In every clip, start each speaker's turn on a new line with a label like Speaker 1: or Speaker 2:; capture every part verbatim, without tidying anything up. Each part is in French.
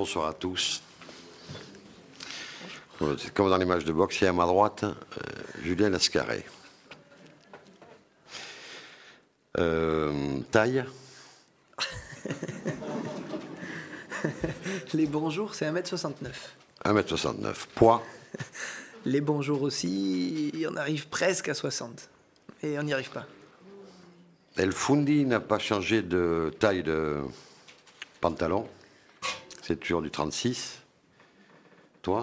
Speaker 1: Bonsoir à tous. C'est comme dans les matchs de boxe, il y a à ma droite euh, Julien Lascaré. Euh, taille
Speaker 2: Les bonjours, c'est un mètre soixante-neuf.
Speaker 1: un mètre soixante-neuf. Poids
Speaker 2: Les bonjours aussi, on arrive presque à soixante. Et on n'y arrive pas.
Speaker 1: El Fundi n'a pas changé de taille de pantalon. C'est toujours du trente-six. Toi ?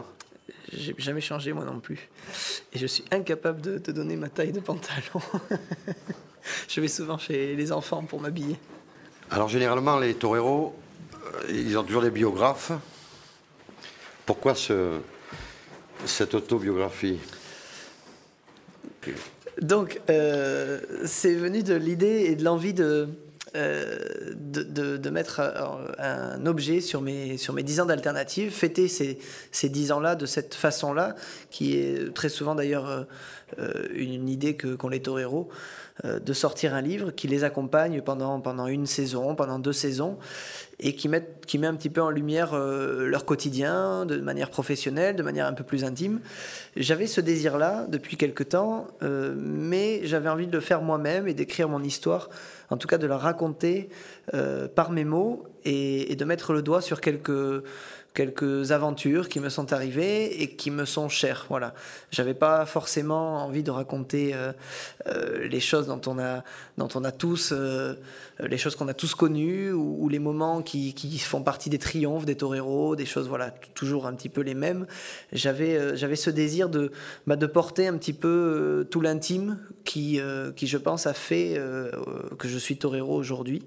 Speaker 2: J'ai jamais changé, moi non plus. Et je suis incapable de te donner ma taille de pantalon. Je vais souvent chez les enfants pour m'habiller.
Speaker 1: Alors généralement, les toreros, euh, ils ont toujours des biographes. Pourquoi ce, cette autobiographie ?
Speaker 2: Donc, euh, c'est venu de l'idée et de l'envie de, euh, de, de, de mettre un, un objet sur mes, sur mes dix ans d'alternative, fêter ces, ces dix ans-là de cette façon-là, qui est très souvent d'ailleurs euh, une idée que, qu'ont les toreros, euh, de sortir un livre qui les accompagne pendant, pendant une saison, pendant deux saisons, et qui met, qui met un petit peu en lumière euh, leur quotidien, de manière professionnelle, de manière un peu plus intime. J'avais ce désir-là depuis quelque temps, euh, mais j'avais envie de le faire moi-même et d'écrire mon histoire, en tout cas de la raconter euh, par mes mots et, et de mettre le doigt sur quelques... quelques aventures qui me sont arrivées et qui me sont chères. Voilà. J'avais pas forcément envie de raconter euh, euh, les choses dont on a, dont on a tous, euh, les choses qu'on a tous connues ou, ou les moments qui, qui font partie des triomphes des toreros, des choses voilà t- toujours un petit peu les mêmes. J'avais, euh, j'avais ce désir de, bah, de porter un petit peu euh, tout l'intime qui, euh, qui, je pense, a fait euh, que je suis torero aujourd'hui.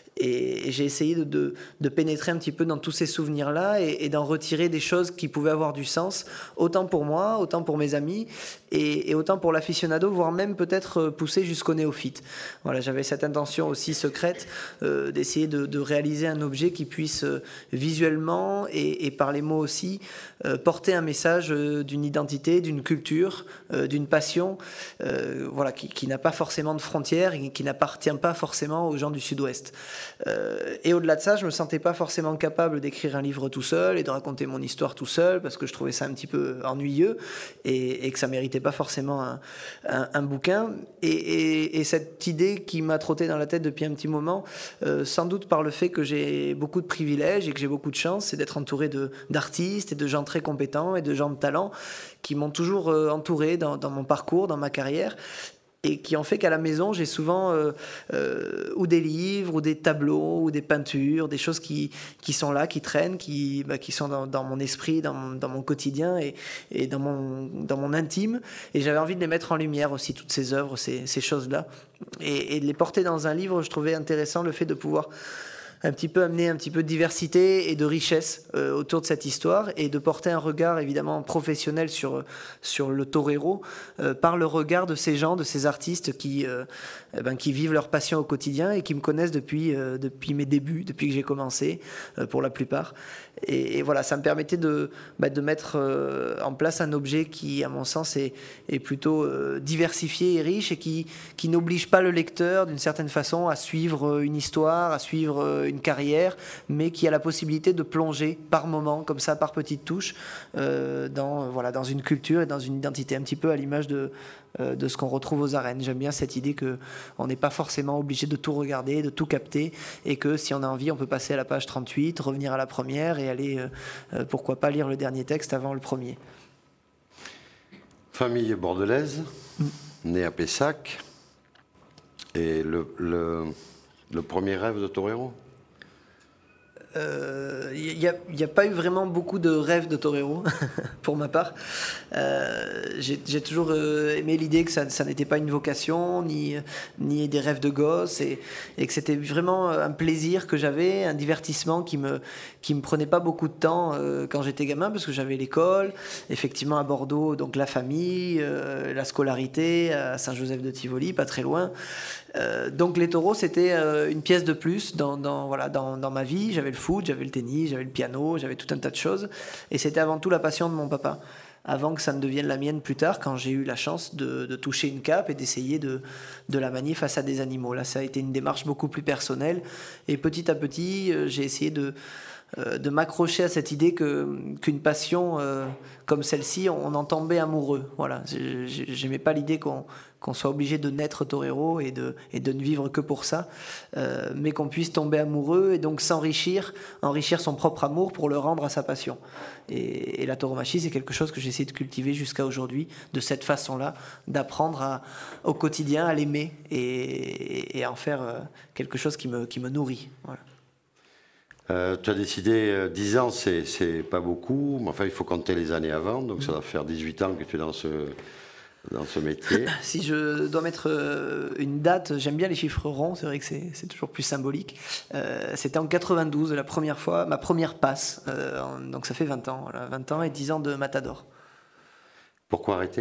Speaker 2: Et j'ai essayé de, de, de pénétrer un petit peu dans tous ces souvenirs-là et, et d'en retirer des choses qui pouvaient avoir du sens, autant pour moi, autant pour mes amis, et, et autant pour l'aficionado, voire même peut-être pousser jusqu'au néophyte. Voilà, j'avais cette intention aussi secrète euh, d'essayer de, de réaliser un objet qui puisse euh, visuellement et, et par les mots aussi euh, porter un message euh, d'une identité, d'une culture, euh, d'une passion, euh, voilà, qui, qui n'a pas forcément de frontières et qui n'appartient pas forcément aux gens du Sud-Ouest. Euh, et au-delà de ça, je me sentais pas forcément capable d'écrire un livre tout seul et de raconter mon histoire tout seul parce que je trouvais ça un petit peu ennuyeux et, et que ça méritait pas forcément un, un, un bouquin. Et, et, et cette idée qui m'a trotté dans la tête depuis un petit moment, euh, sans doute par le fait que j'ai beaucoup de privilèges et que j'ai beaucoup de chance, c'est d'être entouré de, d'artistes et de gens très compétents et de gens de talent qui m'ont toujours euh, entouré dans, dans mon parcours, dans ma carrière. Et qui ont fait qu'à la maison, j'ai souvent euh, euh, ou des livres, ou des tableaux, ou des peintures, des choses qui, qui sont là, qui traînent, qui, bah, qui sont dans, dans mon esprit, dans mon, dans mon quotidien et, et dans, mon, dans mon intime. Et j'avais envie de les mettre en lumière aussi, toutes ces œuvres, ces, ces choses-là. Et, et de les porter dans un livre, je trouvais intéressant le fait de pouvoir un petit peu amener un petit peu de diversité et de richesse euh, autour de cette histoire et de porter un regard évidemment professionnel sur, sur le torero euh, par le regard de ces gens, de ces artistes qui, euh, eh ben, qui vivent leur passion au quotidien et qui me connaissent depuis, euh, depuis mes débuts, depuis que j'ai commencé euh, pour la plupart. Et, et voilà, ça me permettait de, bah, de mettre euh, en place un objet qui, à mon sens, est, est plutôt euh, diversifié et riche et qui, qui n'oblige pas le lecteur, d'une certaine façon, à suivre une histoire, à suivre une carrière, mais qui a la possibilité de plonger par moments, comme ça, par petites touches, euh, dans, euh, voilà, dans une culture et dans une identité, un petit peu à l'image de, euh, de ce qu'on retrouve aux arènes. J'aime bien cette idée qu'on n'est pas forcément obligé de tout regarder, de tout capter, et que si on a envie, on peut passer à la page trente-huit, revenir à la première et aller, euh, pourquoi pas, lire le dernier texte avant le premier.
Speaker 1: Famille bordelaise, mmh. Née à Pessac, et le, le, le premier rêve de torero ?
Speaker 2: Il euh, n'y a, a pas eu vraiment beaucoup de rêves de torero, pour ma part. Euh, j'ai, j'ai toujours euh, aimé l'idée que ça, ça n'était pas une vocation, ni, ni des rêves de gosse, et, et que c'était vraiment un plaisir que j'avais, un divertissement qui me, qui me prenait pas beaucoup de temps euh, quand j'étais gamin, parce que j'avais l'école, effectivement à Bordeaux, donc la famille, euh, la scolarité, à Saint-Joseph de Tivoli, pas très loin. Euh, donc les taureaux, c'était euh, une pièce de plus dans, dans, voilà, dans, dans ma vie. J'avais le foot, j'avais le tennis, j'avais le piano, j'avais tout un tas de choses. Et c'était avant tout la passion de mon papa, avant que ça ne devienne la mienne plus tard, quand j'ai eu la chance de, de toucher une cape et d'essayer de, de la manier face à des animaux. Là, ça a été une démarche beaucoup plus personnelle. Et petit à petit, euh, j'ai essayé de... euh, de m'accrocher à cette idée que, qu'une passion euh, comme celle-ci, on en tombait amoureux. Voilà. J'aimais pas l'idée qu'on, qu'on soit obligé de naître torero et de, et de ne vivre que pour ça, euh, mais qu'on puisse tomber amoureux et donc s'enrichir, enrichir son propre amour pour le rendre à sa passion. Et, et la tauromachie, c'est quelque chose que j'essaie de cultiver jusqu'à aujourd'hui, de cette façon-là, d'apprendre à, au quotidien à l'aimer et, et à en faire euh, quelque chose qui me, qui me nourrit. Voilà.
Speaker 1: Euh, tu as décidé, euh, dix ans, c'est, c'est pas beaucoup, mais enfin, il faut compter les années avant, donc mmh. ça va faire dix-huit ans que tu es dans ce, dans ce métier.
Speaker 2: Si je dois mettre euh, une date, j'aime bien les chiffres ronds, c'est vrai que c'est, c'est toujours plus symbolique. Euh, c'était en quatre-vingt-douze, la première fois, ma première passe, euh, en, donc ça fait vingt ans, voilà, vingt ans et dix ans de Matador.
Speaker 1: Pourquoi arrêter ?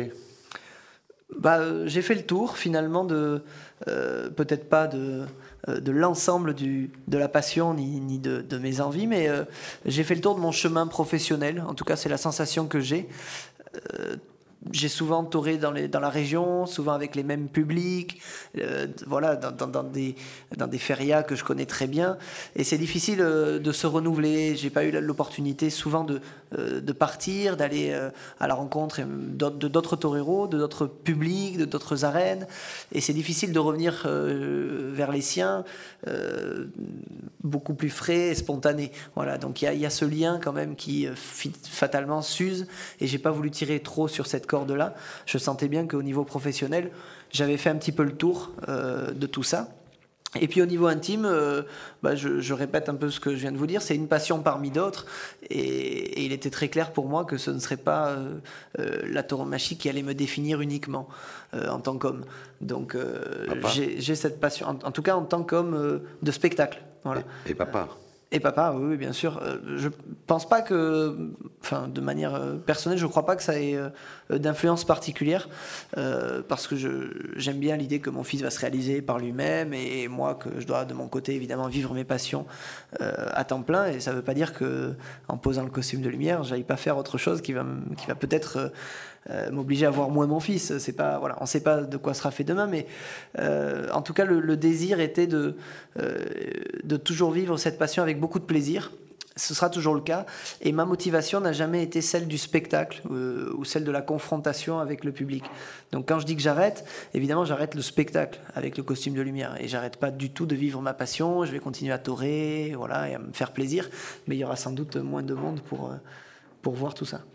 Speaker 2: Bah, euh, j'ai fait le tour finalement de euh, peut-être pas de, euh, de l'ensemble du, de la passion ni, ni de, de mes envies, mais euh, j'ai fait le tour de mon chemin professionnel. En tout cas, c'est la sensation que j'ai. Euh, J'ai souvent touré dans, les, dans la région, souvent avec les mêmes publics, euh, voilà, dans, dans, dans, des, dans des férias que je connais très bien. Et c'est difficile euh, de se renouveler. J'ai pas eu l'opportunité souvent de, euh, de partir, d'aller euh, à la rencontre d'autres, de d'autres toreros, de d'autres publics, de d'autres arènes. Et c'est difficile de revenir euh, vers les siens, euh, beaucoup plus frais et spontané. Voilà, donc il y a, y a ce lien quand même qui euh, fatalement s'use. Et j'ai pas voulu tirer trop sur cette corde-là. Je sentais bien qu'au niveau professionnel, j'avais fait un petit peu le tour euh, de tout ça. Et puis au niveau intime, euh, bah, je, je répète un peu ce que je viens de vous dire, c'est une passion parmi d'autres, et, et il était très clair pour moi que ce ne serait pas euh, euh, la tauromachie qui allait me définir uniquement euh, en tant qu'homme. Donc euh, j'ai, j'ai cette passion, en, en tout cas en tant qu'homme euh, de spectacle. Voilà.
Speaker 1: Et, et papa
Speaker 2: Et papa, oui, oui, bien sûr. Euh, je pense pas que, enfin, de manière euh, personnelle, je crois pas que ça ait euh, d'influence particulière, euh, parce que je, j'aime bien l'idée que mon fils va se réaliser par lui-même, et, et moi que je dois de mon côté évidemment vivre mes passions euh, à temps plein. Et ça veut pas dire que, en posant le costume de lumière, j'aille pas faire autre chose qui va, qui va peut-être euh, Euh, m'obliger à voir moins mon fils. C'est pas, voilà, on ne sait pas de quoi sera fait demain, mais euh, en tout cas, le, le désir était de, euh, de toujours vivre cette passion avec beaucoup de plaisir. Ce sera toujours le cas. Et ma motivation n'a jamais été celle du spectacle euh, ou celle de la confrontation avec le public. Donc quand je dis que j'arrête, évidemment, j'arrête le spectacle avec le costume de lumière. Et j'arrête pas du tout de vivre ma passion. Je vais continuer à torer, voilà, et à me faire plaisir. Mais il y aura sans doute moins de monde pour, pour voir tout ça.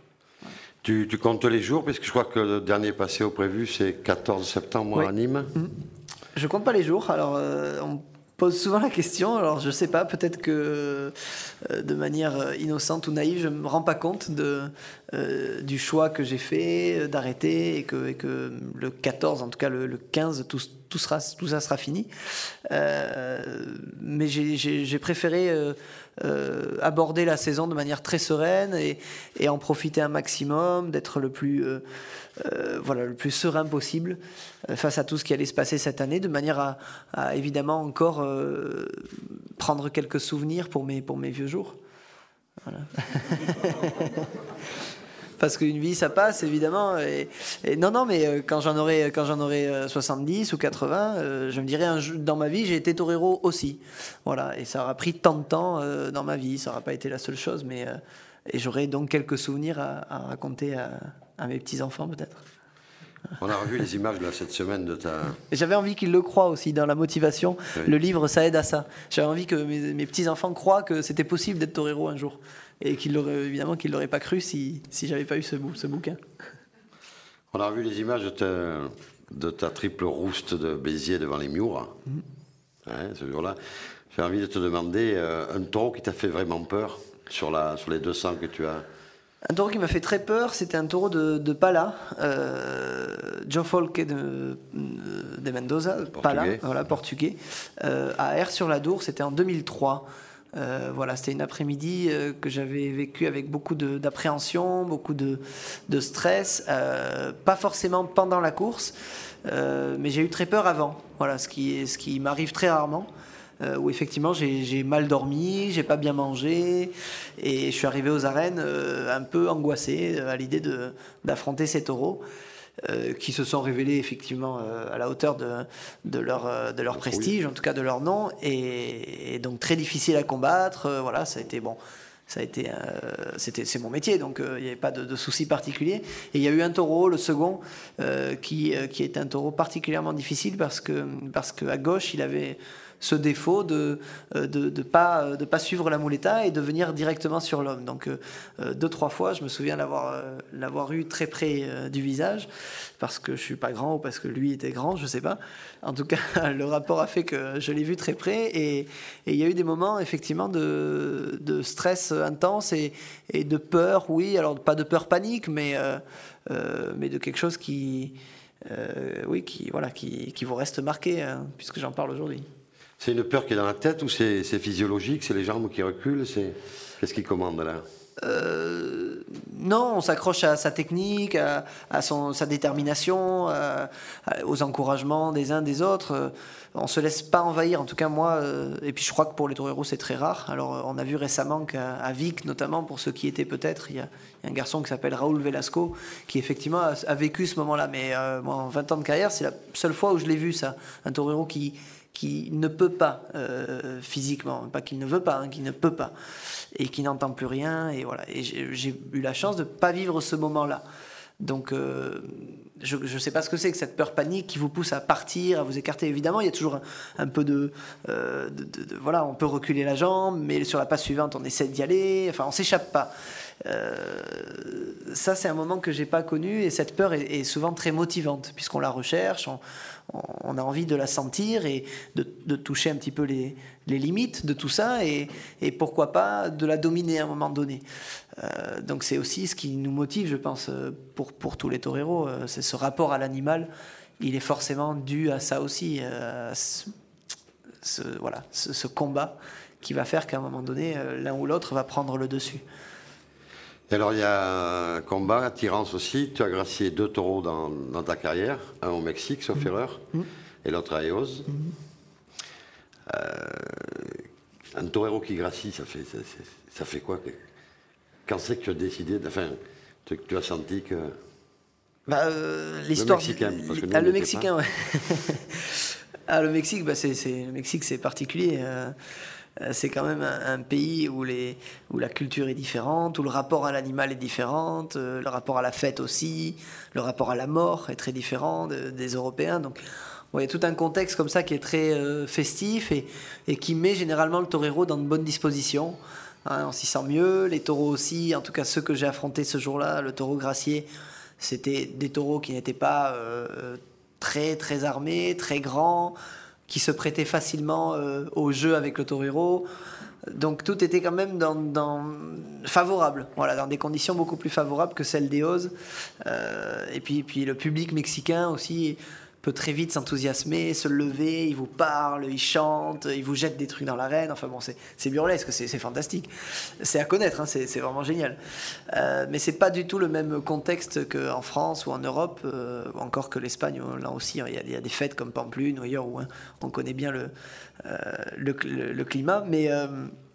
Speaker 1: Tu, tu comptes les jours, parce que je crois que le dernier passé au prévu, c'est quatorze septembre oui. à Nîmes. Mmh.
Speaker 2: Je compte pas les jours. Alors, euh, on pose souvent la question. Alors, je sais pas, peut-être que euh, de manière innocente ou naïve, je me rends pas compte de, euh, du choix que j'ai fait d'arrêter et que, et que le quatorze, en tout cas le, le quinze, tout, tout, sera, tout ça sera fini. Euh, mais j'ai, j'ai, j'ai préféré... Euh, Euh, aborder la saison de manière très sereine et, et en profiter un maximum, d'être le plus, euh, euh, voilà, le plus serein possible euh, face à tout ce qui allait se passer cette année, de manière à, à évidemment encore euh, prendre quelques souvenirs pour mes, pour mes vieux jours. Voilà. Parce qu'une vie, ça passe, évidemment. Et, et non, non, mais quand j'en aurai, quand j'en aurai soixante-dix ou quatre-vingts, euh, je me dirais, un, dans ma vie, j'ai été torero aussi. Voilà, et ça aura pris tant de temps euh, dans ma vie. Ça n'aura pas été la seule chose, mais euh, et j'aurai donc quelques souvenirs à, à raconter à, à mes petits-enfants, peut-être.
Speaker 1: On a revu les images là, cette semaine de ta...
Speaker 2: Et j'avais envie qu'ils le croient aussi dans la motivation. Oui. Le livre, ça aide à ça. J'avais envie que mes, mes petits-enfants croient que c'était possible d'être torero un jour. Et qu'ils l'auraient, évidemment qu'ils ne l'auraient pas cru si, si je n'avais pas eu ce, ce bouquin.
Speaker 1: On a revu les images de ta, de ta triple rouste de Béziers devant les Miura. Mmh. Ouais, ce jour-là. J'ai envie de te demander euh, un taureau qui t'a fait vraiment peur sur, la, sur les deux cents que tu as...
Speaker 2: Un taureau qui m'a fait très peur, c'était un taureau de, de Pala, euh, Joe Folke de, de Mendoza, portugais. Pala, voilà, portugais, euh, à Aire-sur-la-Dour, c'était en deux mille trois. Euh, voilà, c'était une après-midi euh, que j'avais vécu avec beaucoup de, d'appréhension, beaucoup de, de stress, euh, pas forcément pendant la course, euh, mais j'ai eu très peur avant, voilà, ce qui, ce qui m'arrive très rarement. Euh, où effectivement j'ai, j'ai mal dormi, j'ai pas bien mangé, et je suis arrivé aux arènes euh, un peu angoissé euh, à l'idée de, d'affronter ces taureaux. euh, qui se sont révélés effectivement euh, à la hauteur de, de leur, euh, de leur prestige, en tout cas de leur nom, et, et donc très difficile à combattre. Euh, voilà, ça a été bon. Ça a été, euh, c'était, c'est mon métier, donc il euh, n'y avait pas de, de soucis particuliers. Et il y a eu un taureau, le second, euh, qui, euh, qui est un taureau particulièrement difficile parce que, parce qu'à gauche, il avait ce défaut de ne de, de pas, de pas suivre la muleta et de venir directement sur l'homme. Donc euh, deux, trois fois, je me souviens l'avoir, euh, l'avoir eu très près euh, du visage, parce que je ne suis pas grand ou parce que lui était grand, je ne sais pas. En tout cas, le rapport a fait que je l'ai vu très près, et, et il y a eu des moments effectivement de, de stress intense et, et de peur, oui, alors pas de peur panique, mais, euh, euh, mais de quelque chose qui, euh, oui, qui, voilà, qui, qui vous reste marqué, hein, puisque j'en parle aujourd'hui.
Speaker 1: C'est une peur qui est dans la tête ou c'est, c'est physiologique, c'est les jambes qui reculent, c'est... Qu'est-ce qui commande là?
Speaker 2: Euh, non, on s'accroche à sa technique, à, à son, sa détermination, à, à, aux encouragements des uns des autres. On se laisse pas envahir, en tout cas moi. Euh, et puis je crois que pour les toreros c'est très rare. Alors on a vu récemment qu'à à Vic, notamment pour ceux qui étaient peut-être, il y a, il y a un garçon qui s'appelle Raúl Velasco qui effectivement a, a vécu ce moment-là. Mais euh, moi, en vingt ans de carrière, c'est la seule fois où je l'ai vu, ça, un torero qui qui ne peut pas euh, physiquement, pas qu'il ne veut pas, hein, qui ne peut pas, et qui n'entend plus rien, et voilà. Et j'ai, j'ai eu la chance de ne pas vivre ce moment-là. Donc, euh, je ne sais pas ce que c'est que cette peur panique qui vous pousse à partir, à vous écarter. Évidemment, il y a toujours un, un peu de, euh, de, de, de... Voilà, on peut reculer la jambe, mais sur la passe suivante, on essaie d'y aller. Enfin, on ne s'échappe pas. Euh, ça, c'est un moment que je n'ai pas connu, et cette peur est, est souvent très motivante, puisqu'on la recherche, on, on a envie de la sentir et de, de toucher un petit peu les, les limites de tout ça, et, et pourquoi pas de la dominer à un moment donné. Euh, donc c'est aussi ce qui nous motive, je pense, pour, pour tous les toreros, euh, c'est ce rapport à l'animal. Il est forcément dû à ça aussi, euh, ce, ce, voilà, ce, ce combat qui va faire qu'à un moment donné, euh, l'un ou l'autre va prendre le dessus.
Speaker 1: Et alors il y a un combat à Thyrens aussi. Tu as gracié deux taureaux dans, dans ta carrière, un au Mexique, sauf mmh. erreur, mmh. et l'autre à Eos. Mmh. Euh, un torero qui gracie, ça fait, ça, ça fait quoi? Quand c'est que tu as décidé, enfin, tu, tu as senti que...
Speaker 2: Bah, euh, l'histoire...
Speaker 1: Le Mexicain, parce que nous,
Speaker 2: ah, le Mexicain, ouais. ah, le Mexique, bah, c'est, c'est, le Mexique, c'est particulier. Euh, c'est quand même un, un pays où, les, où la culture est différente, où le rapport à l'animal est différent, euh, le rapport à la fête aussi, le rapport à la mort est très différent de, des Européens. Donc, bon, il y a tout un contexte comme ça qui est très euh, festif et, et qui met généralement le torero dans de bonnes dispositions. Hein, on s'y sent mieux, les taureaux aussi, en tout cas ceux que j'ai affrontés ce jour-là, le taureau gracié, c'était des taureaux qui n'étaient pas euh, très très armés, très grands, qui se prêtaient facilement euh, au jeu avec le torero. Donc tout était quand même dans, dans favorable, voilà, dans des conditions beaucoup plus favorables que celles d'Eos. Euh, et puis, puis le public mexicain aussi peut très vite s'enthousiasmer, se lever, il vous parle, il chante, il vous jette des trucs dans l'arène. Enfin bon, c'est, c'est burlesque, c'est, c'est fantastique. C'est à connaître, hein, c'est, c'est vraiment génial. Euh, mais c'est pas du tout le même contexte qu'en France ou en Europe, euh, encore que l'Espagne. Là aussi, il y a, il y a des fêtes comme Pamplune ou ailleurs où hein, on connaît bien le, euh, le, le, le climat. Mais euh,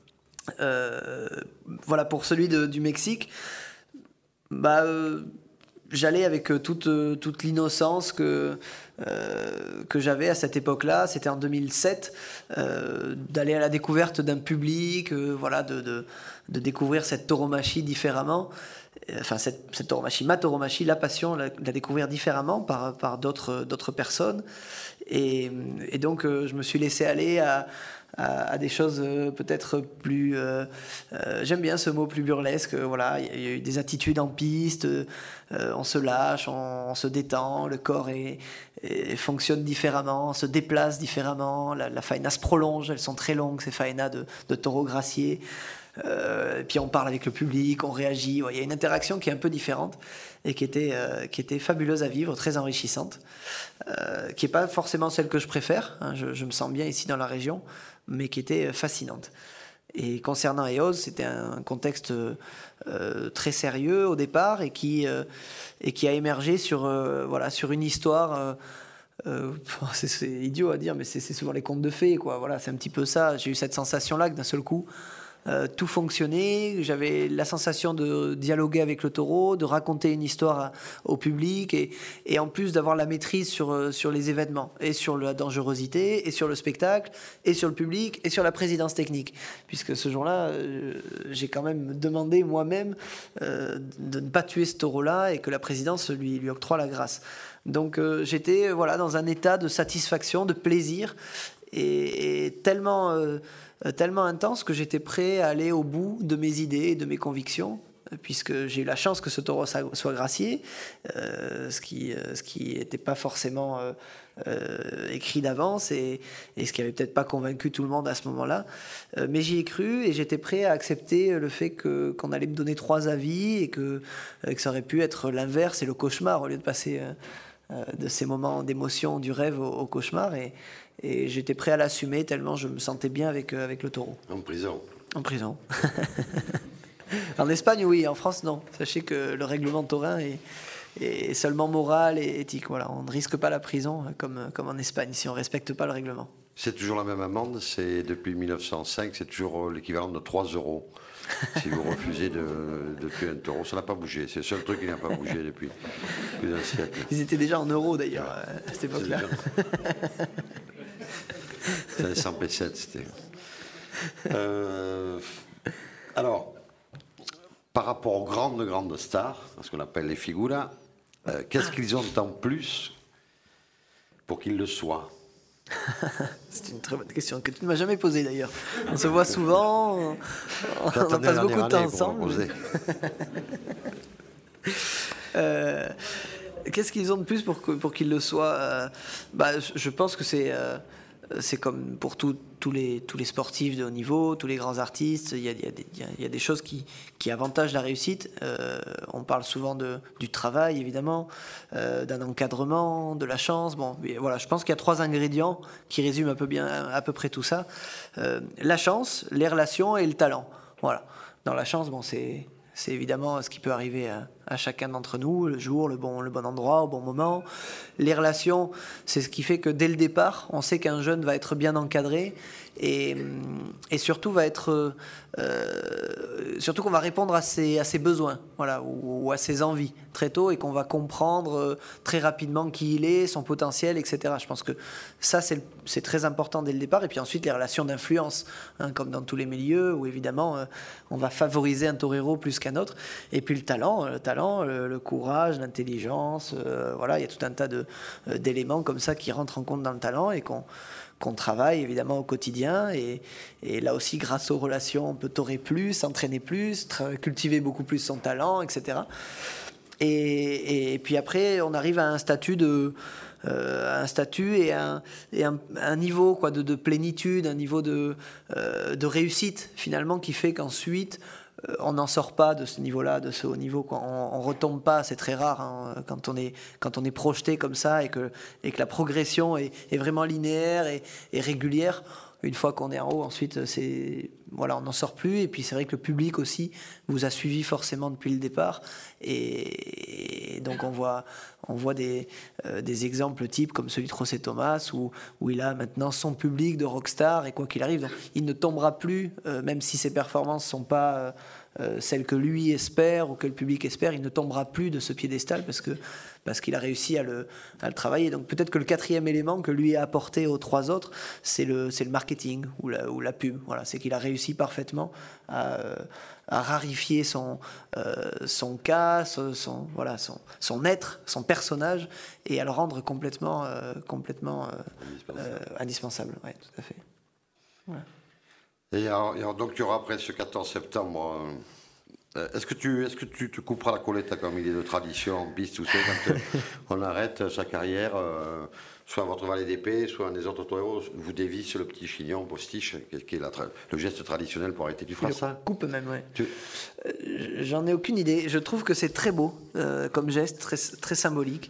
Speaker 2: euh, voilà, pour celui de, du Mexique, bah... Euh, j'allais avec toute, toute l'innocence que, euh, que j'avais à cette époque-là. C'était en deux mille sept, euh, d'aller à la découverte d'un public, euh, voilà, de, de, de découvrir cette tauromachie différemment. Enfin, cette, cette tauromachie, ma tauromachie, la passion, la, la découvrir différemment par, par d'autres, d'autres personnes. Et, et donc, euh, je me suis laissé aller à... À, à des choses euh, peut-être plus... Euh, euh, j'aime bien ce mot, plus burlesque. Voilà, il y, y a eu des attitudes en piste, euh, on se lâche, on, on se détend, le corps est, est, fonctionne différemment, on se déplace différemment, la, la faena se prolonge, elles sont très longues, ces faenas de, de taureaux graciés. Euh, puis on parle avec le public, on réagit. Ouais, il y a une interaction qui est un peu différente et qui était, euh, qui était fabuleuse à vivre, très enrichissante, euh, qui n'est pas forcément celle que je préfère. Hein, je, je me sens bien ici dans la région, mais qui était fascinante. Et concernant Eos, c'était un contexte euh, très sérieux au départ et qui, euh, et qui a émergé sur, euh, voilà, sur une histoire... Euh, Euh, c'est, c'est idiot à dire, mais c'est, c'est souvent les contes de fées, quoi. Voilà, c'est un petit peu ça. J'ai eu cette sensation-là que d'un seul coup, euh, tout fonctionnait. J'avais la sensation de dialoguer avec le taureau, de raconter une histoire à, au public et, et en plus d'avoir la maîtrise sur, sur les événements et sur la dangerosité et sur le spectacle et sur le public et sur la présidence technique. Puisque ce jour-là, euh, j'ai quand même demandé moi-même euh, de ne pas tuer ce taureau-là et que la présidence lui, lui octroie la grâce. Donc euh, j'étais voilà, dans un état de satisfaction, de plaisir et, et tellement, euh, tellement intense que j'étais prêt à aller au bout de mes idées et de mes convictions, puisque j'ai eu la chance que ce taureau soit gracié, euh, ce qui euh, ce qui n'était pas forcément euh, euh, écrit d'avance et, et ce qui n'avait peut-être pas convaincu tout le monde à ce moment-là. Euh, mais j'y ai cru et j'étais prêt à accepter le fait que, qu'on allait me donner trois avis et que, euh, que ça aurait pu être l'inverse et le cauchemar au lieu de passer... Euh, de ces moments d'émotion, du rêve au, au cauchemar et, et j'étais prêt à l'assumer tellement je me sentais bien avec, avec le taureau.
Speaker 1: En prison.
Speaker 2: En prison. En Espagne, oui. En France, non. Sachez que le règlement taurin est, est seulement moral et éthique. Voilà. On ne risque pas la prison comme, comme en Espagne si on ne respecte pas le règlement.
Speaker 1: C'est toujours la même amende. C'est, depuis mille neuf cent cinq, c'est toujours l'équivalent de trois euros. Si vous refusez de, de tuer un taureau, ça n'a pas bougé. C'est le seul truc qui n'a pas bougé depuis plus d'un siècle.
Speaker 2: Ils étaient déjà en euros d'ailleurs à cette époque-là.
Speaker 1: C'était cent pesettes, c'était. Euh, alors, par rapport aux grandes, grandes stars, ce qu'on appelle les figuras, euh, qu'est-ce qu'ils ont en plus pour qu'ils le soient?
Speaker 2: C'est une très bonne question que tu ne m'as jamais posée d'ailleurs. On se voit souvent, on, on passe beaucoup de temps ensemble. euh, qu'est-ce qu'ils ont de plus pour, que, pour qu'ils le soient euh, bah, je pense que c'est, euh, c'est comme pour tout, tous, les, tous les sportifs de haut niveau, tous les grands artistes. Il y a, il y a, des, il y a des choses qui, qui avantagent la réussite. Euh, on parle souvent de, du travail, évidemment, euh, d'un encadrement, de la chance. Bon, mais voilà, je pense qu'il y a trois ingrédients qui résument un peu bien, à peu près tout ça. Euh, la chance, les relations et le talent. Voilà. Dans la chance, bon, c'est... C'est évidemment ce qui peut arriver à, à chacun d'entre nous, le jour, le bon, le bon endroit, au bon moment. Les relations, c'est ce qui fait que dès le départ, on sait qu'un jeune va être bien encadré et, et surtout va être, euh, surtout qu'on va répondre à ses, à ses besoins, voilà, ou, ou à ses envies très tôt et qu'on va comprendre très rapidement qui il est, son potentiel, et cetera. Je pense que ça, c'est, c'est très important dès le départ. Et puis ensuite, les relations d'influence, hein, comme dans tous les milieux, où évidemment, euh, on va favoriser un torero plus qu'un autre. Et puis le talent, le talent, le, le courage, l'intelligence, euh, voilà, il y a tout un tas de, euh, d'éléments comme ça qui rentrent en compte dans le talent et qu'on, qu'on travaille évidemment au quotidien. Et, et là aussi, grâce aux relations, on peut torer plus, s'entraîner plus, tra- cultiver beaucoup plus son talent, et cetera. Et, et puis après, on arrive à un statut de... Euh, un statut et un, et un, un niveau quoi, de, de plénitude, un niveau de, euh, de réussite finalement qui fait qu'ensuite euh, on n'en sort pas de ce niveau-là, de ce haut niveau, quoi. On, on retombe pas, c'est très rare hein, quand, on est, quand on est projeté comme ça et que, et que la progression est, est vraiment linéaire et, et régulière. Une fois qu'on est en haut, ensuite, c'est, voilà, on n'en sort plus. Et puis, c'est vrai que le public aussi vous a suivi forcément depuis le départ. Et, et donc, on voit, on voit des, euh, des exemples types comme celui de José Tomás, où, où il a maintenant son public de rockstar. Et quoi qu'il arrive, donc, il ne tombera plus, euh, même si ses performances ne sont pas euh, euh, celles que lui espère ou que le public espère, il ne tombera plus de ce piédestal parce que parce qu'il a réussi à le, à le travailler. Donc peut-être que le quatrième élément que lui a apporté aux trois autres, c'est le, c'est le marketing ou la, ou la pub. Voilà, c'est qu'il a réussi parfaitement à, à rarifier son, euh, son cas, son, son, voilà, son, son être, son personnage, et à le rendre complètement, euh, complètement euh, indispensable. Euh, indispensable. Ouais, tout à fait. Voilà.
Speaker 1: Et alors, et alors, donc il y aura après ce quatorze septembre... Euh... Est-ce que, tu, est-ce que tu te couperas la colette comme il est de tradition en piste, tout ça, quand euh, on arrête sa carrière, euh, soit à votre valet d'épée, soit un des autres toreros, vous dévisse le petit chignon, postiche, qui est la tra- le geste traditionnel pour arrêter. Tu feras ça?
Speaker 2: Coupe même, oui.
Speaker 1: Tu...
Speaker 2: Euh, j'en ai aucune idée. Je trouve que c'est très beau euh, comme geste, très, très symbolique.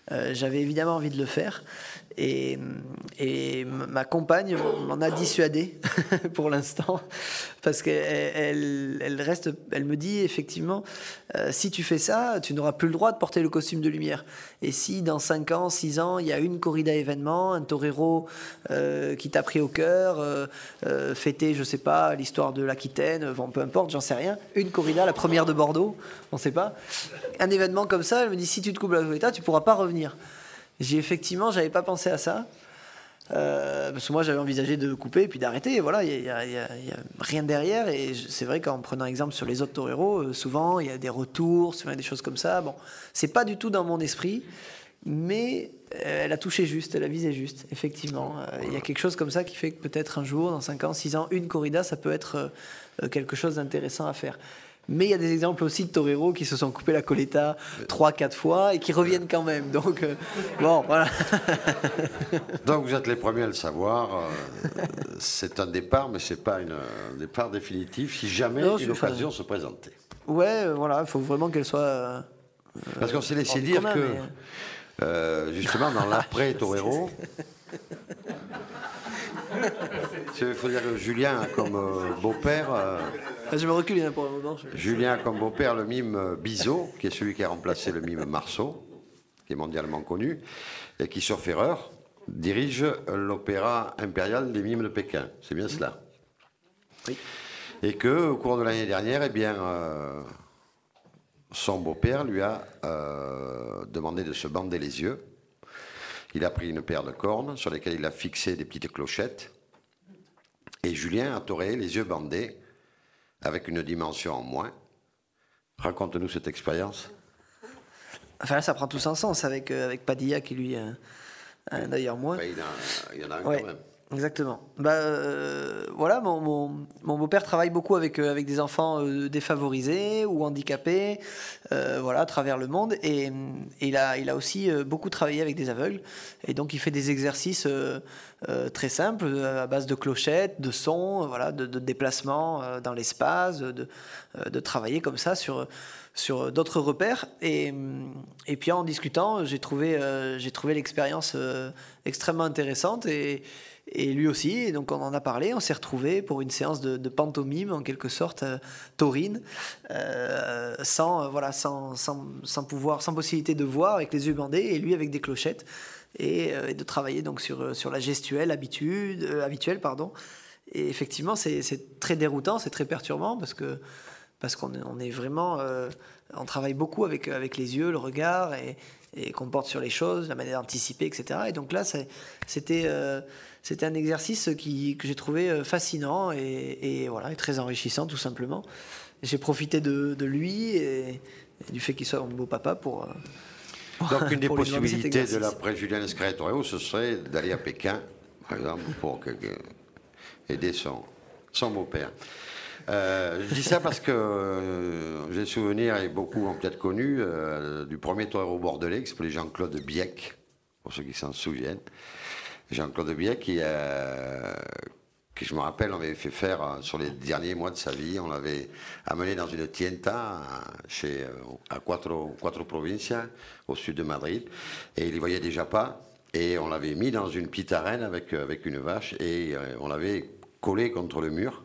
Speaker 2: euh, j'avais évidemment envie de le faire. Et, et ma compagne m'en a dissuadé pour l'instant, parce qu'elle elle, elle reste, elle me dit effectivement, euh, si tu fais ça, tu n'auras plus le droit de porter le costume de lumière. Et si dans cinq ans, six ans, il y a une corrida événement, un torero euh, qui t'a pris au cœur, euh, euh, fêter, je sais pas, l'histoire de l'Aquitaine, bon, peu importe, j'en sais rien, une corrida, la première de Bordeaux, on sait pas, un événement comme ça, elle me dit, si tu te coupes la corrida, tu pourras pas revenir. J'ai effectivement, j'avais pas pensé à ça, euh, parce que moi j'avais envisagé de couper et puis d'arrêter. Voilà, il y, y, y a rien derrière. Et c'est vrai qu'en prenant exemple sur les autres toreros, euh, souvent il y a des retours, souvent il y a des choses comme ça. Bon, c'est pas du tout dans mon esprit, mais euh, elle a touché juste, elle a visé juste. Effectivement, il euh, y a quelque chose comme ça qui fait que peut-être un jour, dans cinq ans, six ans, une corrida, ça peut être euh, quelque chose d'intéressant à faire. Mais il y a des exemples aussi de toreros qui se sont coupés la coleta trois, quatre fois et qui reviennent quand même. Donc, euh, bon, voilà.
Speaker 1: Donc, vous êtes les premiers à le savoir. Euh, c'est un départ, mais ce n'est pas une, un départ définitif si jamais non, une occasion pas... se présentait.
Speaker 2: Ouais, euh, voilà, il faut vraiment qu'elle soit. Euh,
Speaker 1: Parce qu'on s'est laissé dire commun, que, mais... euh, justement, dans l'après-torero. Il faut dire que Julien, comme euh, beau-père. Euh,
Speaker 2: je me recule pour un moment. Je...
Speaker 1: Julien, comme beau-père, le mime Bizot, qui est celui qui a remplacé le mime Marceau, qui est mondialement connu, et qui, sur Ferreur, dirige l'opéra impérial des mimes de Pékin. C'est bien cela.
Speaker 2: Oui.
Speaker 1: Et qu'au cours de l'année dernière, eh bien, euh, son beau-père lui a euh, demandé de se bander les yeux. Il a pris une paire de cornes sur lesquelles il a fixé des petites clochettes. Et Julien a toré les yeux bandés avec une dimension en moins. Raconte-nous cette expérience.
Speaker 2: Enfin là, ça prend tout son sens avec, euh, avec Padilla qui lui euh, a un œil en moins.
Speaker 1: Enfin, il, a, il y en a un
Speaker 2: ouais,
Speaker 1: quand même.
Speaker 2: Exactement. Bah, euh, voilà, mon, mon, mon beau-père travaille beaucoup avec, euh, avec des enfants euh, défavorisés ou handicapés, euh, voilà, à travers le monde. Et, et il, a, il a aussi euh, beaucoup travaillé avec des aveugles. Et donc, il fait des exercices euh, euh, très simples, à base de clochettes, de sons, euh, voilà, de, de déplacements euh, dans l'espace, de, euh, de travailler comme ça sur, sur d'autres repères. Et, et puis, en discutant, j'ai trouvé, euh, j'ai trouvé l'expérience euh, extrêmement intéressante. Et Et lui aussi, et donc on en a parlé, on s'est retrouvés pour une séance de, de pantomime, en quelque sorte, euh, taurine, euh, sans, euh, voilà, sans, sans, sans pouvoir, sans possibilité de voir, avec les yeux bandés, et lui avec des clochettes, et, euh, et de travailler donc sur, sur la gestuelle habitude, euh, habituelle. Pardon. Et effectivement, c'est, c'est très déroutant, c'est très perturbant, parce, que, parce qu'on est, on est vraiment... Euh, on travaille beaucoup avec, avec les yeux, le regard, et, et qu'on porte sur les choses, la manière d'anticiper, et cetera. Et donc là, c'est, c'était... Euh, C'était un exercice qui, que j'ai trouvé fascinant et, et, voilà, et très enrichissant, tout simplement. J'ai profité de, de lui et, et du fait qu'il soit mon beau papa pour. pour
Speaker 1: Donc, une des possibilités de l'après Julien Escarret-Torero, ce serait d'aller à Pékin, par exemple, pour que, que, aider son, son beau-père. Euh, je dis ça parce que euh, j'ai souvenir, et beaucoup ont peut-être connu, euh, du premier torero bordelais qui s'appelait Jean-Claude Biec, pour ceux qui s'en souviennent. Jean-Claude Biec, qui, euh, qui, je me rappelle, on avait fait faire euh, sur les derniers mois de sa vie, on l'avait amené dans une tienda chez, à Cuatro, Cuatro Provincias, au sud de Madrid, et il y voyait déjà pas, et on l'avait mis dans une petite arène avec, avec une vache, et euh, on l'avait collé contre le mur,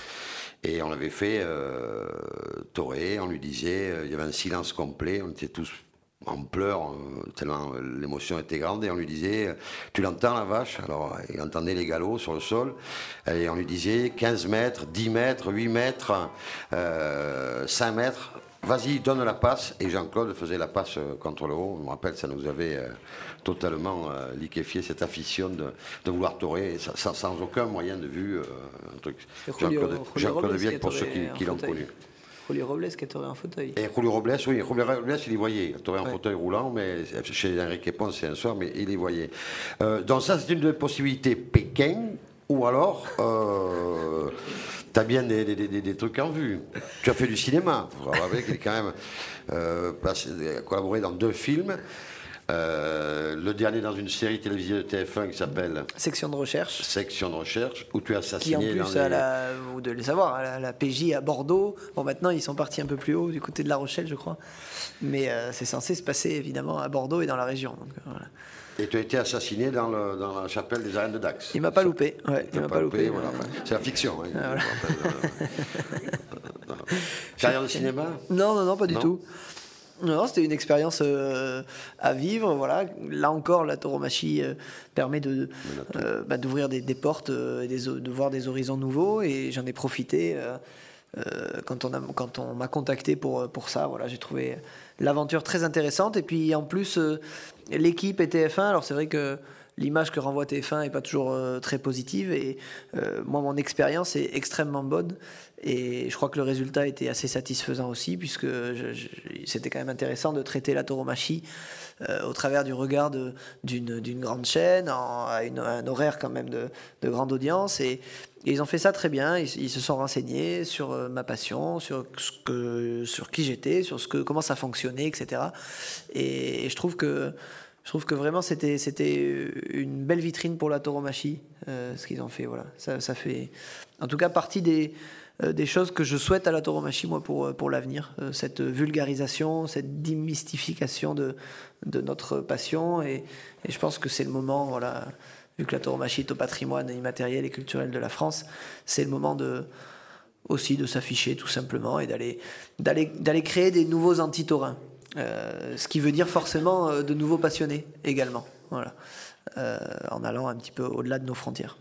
Speaker 1: et on l'avait fait euh, torer, on lui disait, euh, il y avait un silence complet, on était tous en pleurs, tellement l'émotion était grande, et on lui disait, tu l'entends la vache? Alors il entendait les galops sur le sol, et on lui disait quinze mètres, dix mètres, huit mètres, euh, cinq mètres, vas-y, donne la passe. Et Jean-Claude faisait la passe contre le haut. Je me rappelle, ça nous avait euh, totalement euh, liquéfié cette afition de, de vouloir torer, sans, sans aucun moyen de vue. Euh, un truc. Jean-Claude, Jean-Claude Biec, pour ceux qui, qui l'ont connu.
Speaker 2: Julio Robles qui a toré en fauteuil.
Speaker 1: Et Julio Robles, oui, Julio Robles, il y voyait. Il a toré en ouais. fauteuil roulant, mais chez Enrique Ponce, c'est un soir, mais il y voyait. Euh, donc ça, c'est une des possibilités. Pékin, ou alors, euh, tu as bien des, des, des, des trucs en vue. Tu as fait du cinéma. Vous savez qu'il est quand même euh, passé, collaboré dans deux films. Euh, le dernier dans une série télévisée de T F un qui s'appelle
Speaker 2: Section de recherche.
Speaker 1: Section de recherche, où tu es assassiné.
Speaker 2: Qui en plus,
Speaker 1: dans
Speaker 2: à
Speaker 1: les...
Speaker 2: la, vous devez le savoir, à la, la P J à Bordeaux. Bon, maintenant, ils sont partis un peu plus haut, du côté de La Rochelle, je crois. Mais euh, c'est censé se passer, évidemment, à Bordeaux et dans la région. Donc, euh, voilà.
Speaker 1: Et tu as été assassiné dans, le, dans la chapelle des Arènes de Dax.
Speaker 2: Il m'a pas loupé. Ouais, il m'a pas, pas loupé.
Speaker 1: Voilà,
Speaker 2: mais...
Speaker 1: enfin, c'est la fiction. Hein,
Speaker 2: ah, voilà.
Speaker 1: Carrière de cinéma ?
Speaker 2: Non, non, non, pas du
Speaker 1: non.
Speaker 2: tout. Non, c'était une expérience euh, à vivre. Voilà. Là encore, la tauromachie euh, permet de, euh, bah, d'ouvrir des, des portes euh, et des, de voir des horizons nouveaux. Et j'en ai profité euh, euh, quand, on a, quand on m'a contacté pour, pour ça. Voilà, j'ai trouvé l'aventure très intéressante. Et puis en plus, euh, l'équipe et T F un. Alors c'est vrai que l'image que renvoie T F un n'est pas toujours euh, très positive. Et euh, moi, mon expérience est extrêmement bonne. Et je crois que le résultat était assez satisfaisant aussi, puisque je, je, c'était quand même intéressant de traiter la tauromachie euh, au travers du regard de, d'une, d'une grande chaîne, en, à, une, à un horaire quand même de, de grande audience. Et, et ils ont fait ça très bien. Ils, ils se sont renseignés sur euh, ma passion, sur, ce que, sur qui j'étais, sur ce que, comment ça fonctionnait, et cetera. Et, et je trouve que... Je trouve que vraiment c'était, c'était une belle vitrine pour la tauromachie, euh, ce qu'ils ont fait. Voilà. Ça, ça fait en tout cas partie des, euh, des choses que je souhaite à la tauromachie, moi, pour, pour l'avenir. Euh, cette vulgarisation, cette démystification de, de notre passion. Et, et je pense que c'est le moment, voilà, vu que la tauromachie est au patrimoine immatériel et culturel de la France, c'est le moment de, aussi de s'afficher tout simplement et d'aller, d'aller, d'aller créer des nouveaux anti-taurins. Euh, ce qui veut dire forcément euh, de nouveaux passionnés également, voilà. euh, en allant un petit peu au-delà de nos frontières.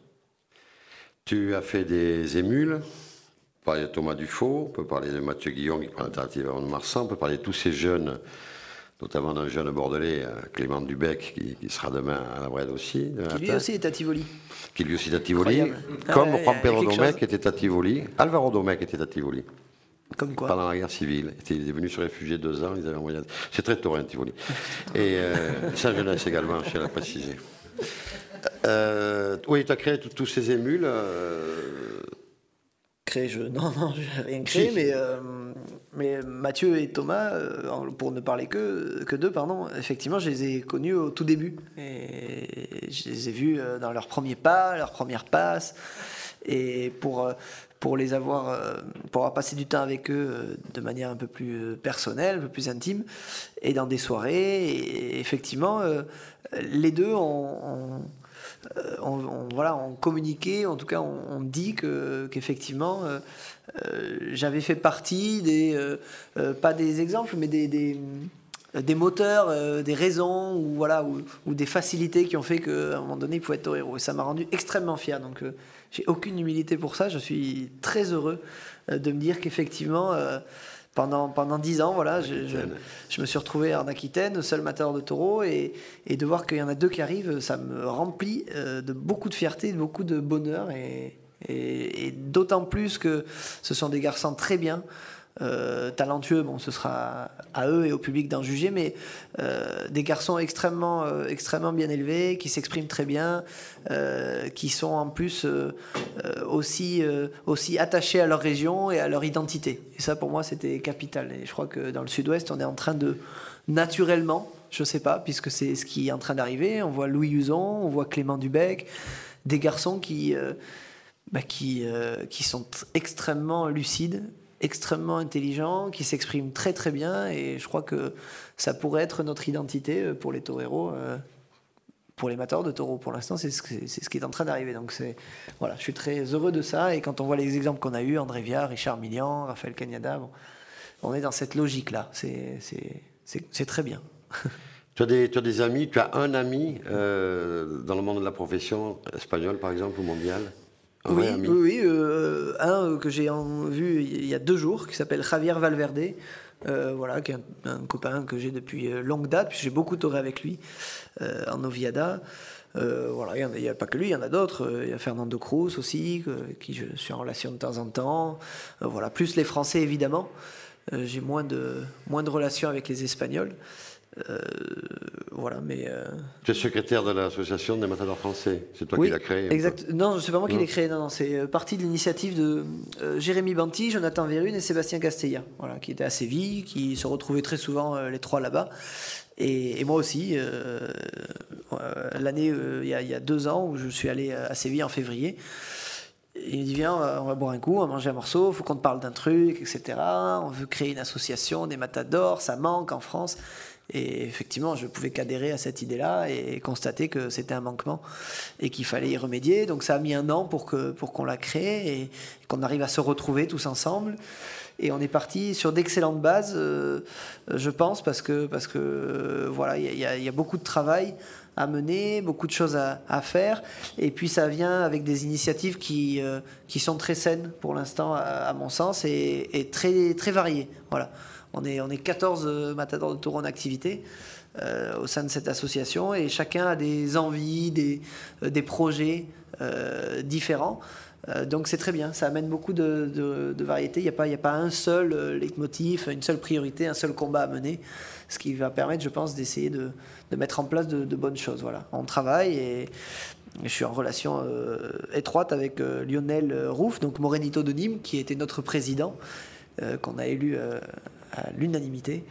Speaker 1: Tu as fait des émules, on peut parler de Thomas Dufaux, on peut parler de Mathieu Guillon qui prend l'alternative à Mont-de-Marsan, on peut parler de tous ces jeunes, notamment d'un jeune bordelais, Clément Dubec, qui, qui sera demain à la Brède aussi.
Speaker 2: Qui lui aussi est à Tivoli.
Speaker 1: Qui lui aussi est à Tivoli, comme ah ouais, Juan Pedro Domecq était à Tivoli, Alvaro Domecq était à Tivoli.
Speaker 2: Comme quoi.
Speaker 1: Pendant la guerre civile. Il est venu se réfugier deux ans. Ils avaient envoyé... C'est très taurin, Tivoli. Et euh, sa jeunesse également, je l'ai précisé. Euh, oui, tu as créé tous ces émules. Euh...
Speaker 2: Créé, je... Non, non, je n'ai rien créé, si, mais, si. Euh, mais Mathieu et Thomas, euh, pour ne parler que, que d'eux, pardon, effectivement, je les ai connus au tout début. Et je les ai vus dans leurs premiers pas, leurs premières passes. Et pour... Euh, pour les avoir, pour avoir passé du temps avec eux de manière un peu plus personnelle, un peu plus intime, et dans des soirées. Et effectivement, les deux ont, ont, ont, voilà, ont communiqué, en tout cas, ont, ont dit que, qu'effectivement, euh, j'avais fait partie des, euh, pas des exemples, mais des, des des moteurs, euh, des raisons ou, voilà, ou, ou des facilités qui ont fait qu'à un moment donné, il pouvait être torero. Et ça m'a rendu extrêmement fier. Donc, euh, j'ai aucune humilité pour ça. Je suis très heureux euh, de me dire qu'effectivement, euh, pendant, pendant dix ans, voilà, je, je, je me suis retrouvé en Aquitaine, seul matador de taureaux, et, et de voir qu'il y en a deux qui arrivent, ça me remplit euh, de beaucoup de fierté, de beaucoup de bonheur. Et, et, et d'autant plus que ce sont des garçons très bien. Euh, talentueux, bon, ce sera à eux et au public d'en juger, mais euh, des garçons extrêmement, euh, extrêmement bien élevés, qui s'expriment très bien, euh, qui sont en plus euh, aussi, euh, aussi attachés à leur région et à leur identité. Et ça, pour moi, c'était capital. Et je crois que dans le Sud-Ouest, on est en train de, naturellement, je ne sais pas, puisque c'est ce qui est en train d'arriver, on voit Louis Huzon, on voit Clément Dubec, des garçons qui, euh, bah, qui, euh, qui sont t- extrêmement lucides, extrêmement intelligent, qui s'exprime très très bien, et je crois que ça pourrait être notre identité pour les toreros, euh, pour les matadors de taureaux. Pour l'instant, c'est ce, que, c'est ce qui est en train d'arriver. Donc c'est, voilà, je suis très heureux de ça, et quand on voit les exemples qu'on a eus, André Viard, Richard Millian, Raphaël Cagnada, bon, on est dans cette logique-là. C'est, c'est, c'est, c'est très bien.
Speaker 1: Tu as, des, tu as des amis, tu as un ami euh, dans le monde de la profession espagnole, par exemple, ou mondial? Un
Speaker 2: oui, oui, oui, euh, un que j'ai en, vu il y a deux jours, qui s'appelle Javier Valverde, euh, voilà, qui est un, un copain que j'ai depuis longue date, puis j'ai beaucoup touré avec lui euh, en Noviada. Euh, voilà, il n'y a, a pas que lui, il y en a d'autres. Il y a Fernando Cruz aussi, avec qui je suis en relation de temps en temps. Euh, voilà, plus les Français évidemment. Euh, j'ai moins de, moins de relations avec les Espagnols. Euh, voilà, mais euh...
Speaker 1: tu es secrétaire de l'association des matadors français, c'est toi
Speaker 2: oui,
Speaker 1: qui l'as créé?
Speaker 2: Exact. Non, c'est pas moi qui l'ai créé, non, non, c'est partie de l'initiative de euh, Jérémy Banti, Jonathan Vérune et Sébastien Castella, voilà, qui étaient à Séville, qui se retrouvaient très souvent euh, les trois là-bas, Et, et moi aussi, euh, l'année, euh, il y, y a deux ans, où je suis allé à Séville en février, il me dit viens, on va, on va boire un coup, on va manger un morceau, il faut qu'on te parle d'un truc, et cetera. On veut créer une association des matadors, ça manque en France. Et effectivement, je ne pouvais qu'adhérer à cette idée-là et constater que c'était un manquement et qu'il fallait y remédier. Donc ça a mis un an pour, que, pour qu'on la crée et, et qu'on arrive à se retrouver tous ensemble. Et on est parti sur d'excellentes bases, euh, je pense, parce que, parce que euh, voilà, il y, y, y a beaucoup de travail à mener, beaucoup de choses à, à faire. Et puis ça vient avec des initiatives qui, euh, qui sont très saines pour l'instant, à, à mon sens, et, et très, très variées. Voilà. On est, on est quatorze matadors de taureaux en activité euh, au sein de cette association et chacun a des envies, des, euh, des projets euh, différents. Euh, donc c'est très bien, ça amène beaucoup de, de, de variété. Il n'y a pas, il n'y a pas un seul euh, leitmotiv, une seule priorité, un seul combat à mener, ce qui va permettre, je pense, d'essayer de, de mettre en place de, de bonnes choses. Voilà. On travaille et je suis en relation euh, étroite avec euh, Lionel Rouff, donc Morenito de Nîmes, qui était notre président, euh, qu'on a élu euh, à l'unanimité.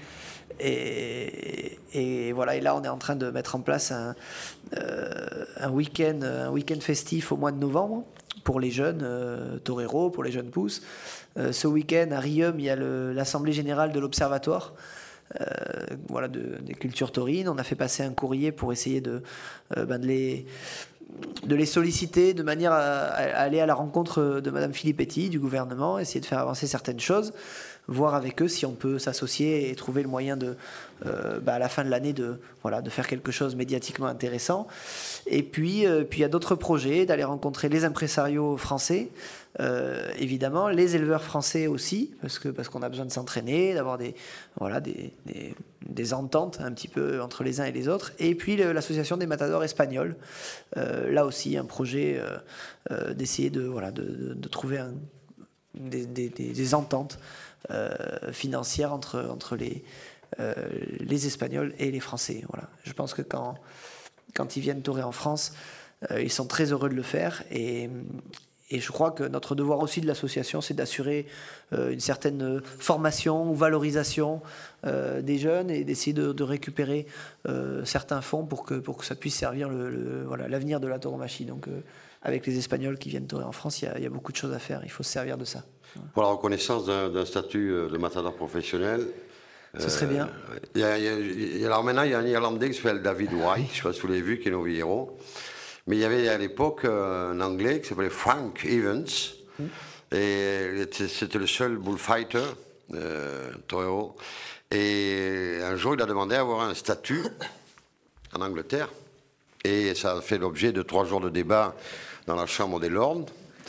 Speaker 2: Et, et voilà, et là on est en train de mettre en place un, euh, un week-end un week-end festif au mois de novembre pour les jeunes euh, toreros, pour les jeunes pousses. Euh, ce week-end à Riom, il y a le, l'assemblée générale de l'Observatoire euh, voilà, de, des cultures taurines. On a fait passer un courrier pour essayer de, euh, ben de les de les solliciter de manière à, à aller à la rencontre de Madame Filippetti, du gouvernement, essayer de faire avancer certaines choses, voir avec eux si on peut s'associer et trouver le moyen de, euh, bah à la fin de l'année de, voilà, de faire quelque chose médiatiquement intéressant. Et puis, euh, puis il y a d'autres projets, d'aller rencontrer les impresarios français, euh, évidemment, les éleveurs français aussi, parce que parce qu'on a besoin de s'entraîner, d'avoir des, voilà, des, des, des ententes un petit peu entre les uns et les autres. Et puis le, l'association des matadors espagnols, euh, là aussi un projet euh, euh, d'essayer de, voilà, de, de, de trouver un, des, des, des ententes Euh, financière entre, entre les, euh, les Espagnols et les Français. Voilà. Je pense que quand, quand ils viennent torer en France, euh, ils sont très heureux de le faire. Et, et je crois que notre devoir aussi de l'association, c'est d'assurer euh, une certaine formation ou valorisation euh, des jeunes et d'essayer de, de récupérer euh, certains fonds pour que, pour que ça puisse servir le, le, voilà, l'avenir de la tauromachie. Donc, euh, avec les Espagnols qui viennent torer en France, il y, a, il y a beaucoup de choses à faire. Il faut se servir de ça.
Speaker 1: Pour la reconnaissance d'un, d'un statut de matador professionnel.
Speaker 2: Ce euh, serait bien.
Speaker 1: Y a, y a, y a, alors maintenant, il y a un Irlandais qui s'appelle David White, je ne sais pas si vous l'avez vu, qui est Novillero. Mais il y avait à l'époque un Anglais qui s'appelait Frank Evans. Mm. Et c'était le seul bullfighter, euh, torero. Et un jour, il a demandé à avoir un statut en Angleterre. Et ça a fait l'objet de trois jours de débat dans la Chambre des Lords.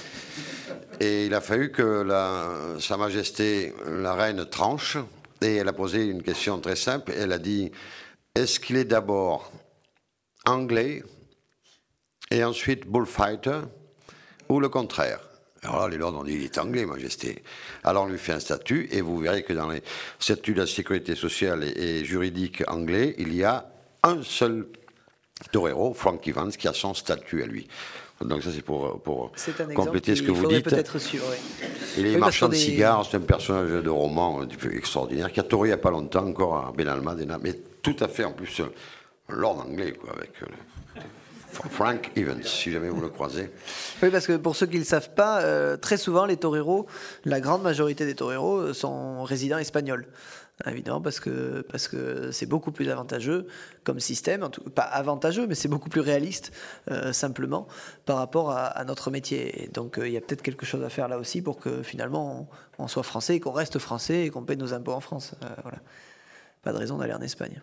Speaker 1: Et il a fallu que la, Sa Majesté, la Reine, tranche. Et elle a posé une question très simple. Elle a dit, est-ce qu'il est d'abord anglais et ensuite bullfighter ou le contraire? Alors là, les lords ont dit, il est anglais, Majesté. Alors on lui fait un statut et vous verrez que dans les statuts de la sécurité sociale et, et juridique anglais, il y a un seul torero, Frank Evans, qui a son statut à lui. Donc ça c'est pour, pour
Speaker 2: c'est
Speaker 1: compléter ce que vous dites.
Speaker 2: Peut-être sûr, oui.
Speaker 1: Il est oui, marchand de des... cigares, c'est un personnage de roman extraordinaire qui a touré il n'y a pas longtemps encore à Benalmádena, mais tout à fait en plus un lord anglais quoi, avec euh, Frank Evans, si jamais vous le croisez.
Speaker 2: Oui, parce que pour ceux qui ne le savent pas, euh, très souvent les toreros, la grande majorité des toreros sont résidents espagnols. Évidemment, parce que, parce que c'est beaucoup plus avantageux comme système, en tout, pas avantageux, mais c'est beaucoup plus réaliste, euh, simplement, par rapport à, à notre métier. Et donc, il euh, y a peut-être quelque chose à faire là aussi pour que finalement on, on soit français et qu'on reste français et qu'on paie nos impôts en France. Euh, voilà. Pas de raison d'aller en Espagne.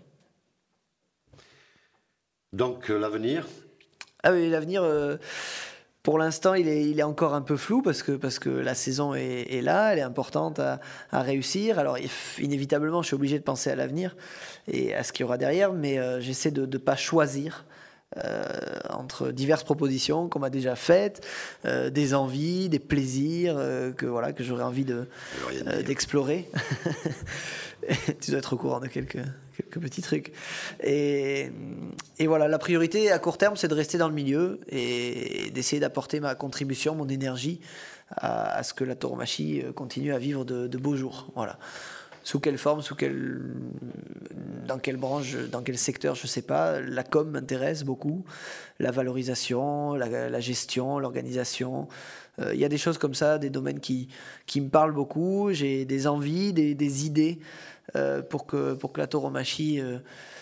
Speaker 1: Donc, euh, l'avenir ?
Speaker 2: Ah oui, l'avenir. Euh, Pour l'instant, il est, il est encore un peu flou parce que, parce que la saison est, est là, elle est importante à, à réussir. Alors, inévitablement, je suis obligé de penser à l'avenir et à ce qu'il y aura derrière, mais euh, j'essaie de ne pas choisir euh, entre diverses propositions qu'on m'a déjà faites, euh, des envies, des plaisirs euh, que, voilà, que j'aurais envie de, euh, d'explorer. Tu dois être au courant de quelques, quelques petits trucs. Et, et voilà, la priorité à court terme, c'est de rester dans le milieu et d'essayer d'apporter ma contribution, mon énergie à, à ce que la tauromachie continue à vivre de, de beaux jours. Voilà. Sous quelle forme, sous quelle, dans quelle branche, dans quel secteur, je ne sais pas. La com m'intéresse beaucoup, la valorisation, la, la gestion, l'organisation. Il euh, y a des choses comme ça, des domaines qui, qui me parlent beaucoup. J'ai des envies, des, des idées euh, pour, que, pour que la tauromachie euh,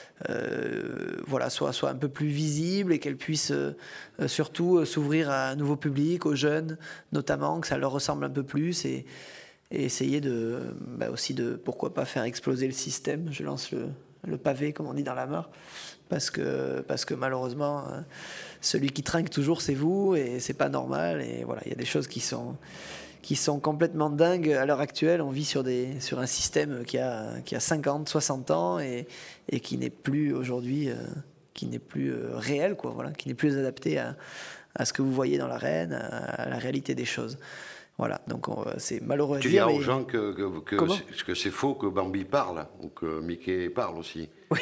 Speaker 2: euh, voilà, soit, soit un peu plus visible et qu'elle puisse euh, surtout euh, s'ouvrir à un nouveau public, aux jeunes notamment, que ça leur ressemble un peu plus et, et essayer de, bah aussi de, pourquoi pas, faire exploser le système. Je lance le, le pavé, comme on dit dans la mare, parce que, parce que malheureusement, euh, celui qui trinque toujours, c'est vous, et c'est pas normal. Et voilà, il y a des choses qui sont, qui sont complètement dingues à l'heure actuelle. On vit sur, des, sur un système qui a, qui a cinquante, soixante ans et, et qui n'est plus aujourd'hui, euh, qui n'est plus euh, réel, quoi, voilà, qui n'est plus adapté à, à ce que vous voyez dans l'arène, à, à la réalité des choses. Voilà, donc on, c'est malheureux à
Speaker 1: tu
Speaker 2: dire.
Speaker 1: Tu dis aux
Speaker 2: mais...
Speaker 1: gens que, que, que, c'est, que c'est faux que Bambi parle, ou que Mickey parle aussi.
Speaker 2: Oui,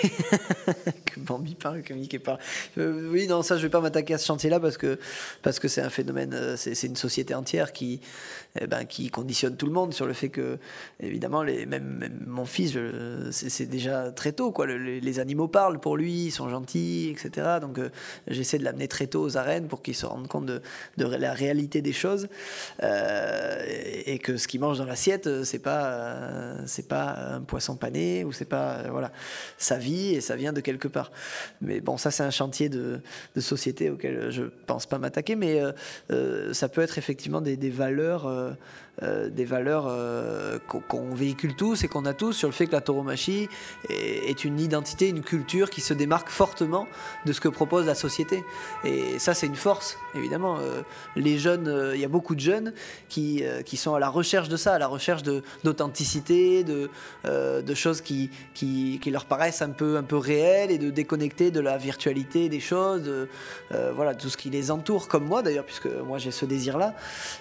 Speaker 2: que Bambi parle, que Mickey parle. Euh, oui, non, ça, je ne vais pas m'attaquer à ce chantier-là parce que, parce que c'est un phénomène, c'est, c'est une société entière qui, eh ben, qui conditionne tout le monde sur le fait que, évidemment, les, même, même mon fils, je, c'est, c'est déjà très tôt, quoi. Le, les, les animaux parlent pour lui, ils sont gentils, et cetera. Donc, euh, j'essaie de l'amener très tôt aux arènes pour qu'il se rende compte de, de la réalité des choses euh, et, et que ce qu'il mange dans l'assiette, c'est pas, euh, c'est pas un poisson pané ou c'est pas, euh, voilà. Ça vie et ça vient de quelque part. Mais bon, ça c'est un chantier de, de société auquel je pense pas m'attaquer, mais euh, euh, ça peut être effectivement des, des valeurs, euh, euh, des valeurs euh, qu'on, qu'on véhicule tous et qu'on a tous sur le fait que la tauromachie est, est une identité, une culture qui se démarque fortement de ce que propose la société. Et ça c'est une force, évidemment. Euh, les jeunes, il euh, y a beaucoup de jeunes qui, euh, qui sont à la recherche de ça, à la recherche de, d'authenticité, de, euh, de choses qui, qui, qui leur paraissent un peu, un peu réel et de déconnecter de la virtualité des choses, de, euh, voilà, tout ce qui les entoure, comme moi d'ailleurs, puisque moi j'ai ce désir-là.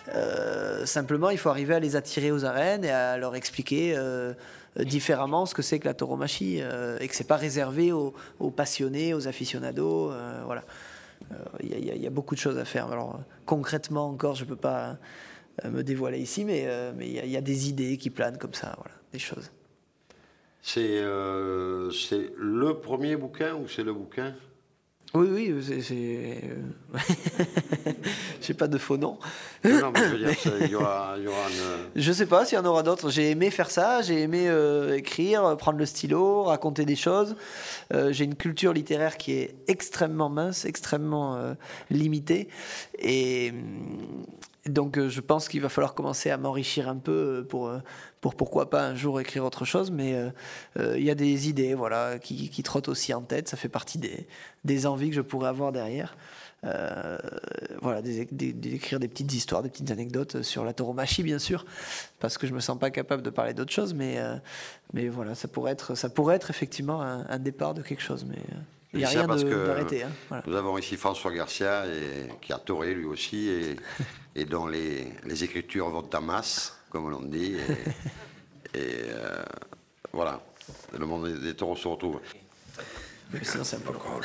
Speaker 2: Euh, simplement, il faut arriver à les attirer aux arènes et à leur expliquer euh, différemment ce que c'est que la tauromachie euh, et que c'est pas réservé aux, aux passionnés, aux aficionados. Euh, voilà, il euh, y, y, y a beaucoup de choses à faire. Alors concrètement encore, je peux pas euh, me dévoiler ici, mais euh, mais il y, y a des idées qui planent comme ça, voilà, des choses.
Speaker 1: C'est, euh, c'est le premier bouquin ou c'est le bouquin ?
Speaker 2: Oui, oui, c'est... c'est... J'ai pas de faux nom.
Speaker 1: Non, non, mais je veux dire, il y aura, y aura une...
Speaker 2: Je sais pas s'il y en aura d'autres. J'ai aimé faire ça, j'ai aimé euh, écrire, prendre le stylo, raconter des choses. Euh, j'ai une culture littéraire qui est extrêmement mince, extrêmement euh, limitée. Et... Donc je pense qu'il va falloir commencer à m'enrichir un peu pour, pour pourquoi pas un jour écrire autre chose, mais il euh, euh, y a des idées voilà, qui, qui trottent aussi en tête, ça fait partie des, des envies que je pourrais avoir derrière. Euh, voilà, des, des, d'écrire des petites histoires, des petites anecdotes sur la tauromachie bien sûr, parce que je me sens pas capable de parler d'autre chose, mais, euh, mais voilà, ça pourrait être, ça pourrait être effectivement un, un départ de quelque chose, mais... Euh, il n'y a rien de, d'arrêté. Hein, voilà.
Speaker 1: Nous avons ici François Garcia, et, qui a tauré lui aussi, et, et dont les, les écritures vont en masse, comme l'on dit. Et, et euh, voilà, le monde des, des taureaux se retrouve.
Speaker 2: Mais sinon, c'est un peu drôle.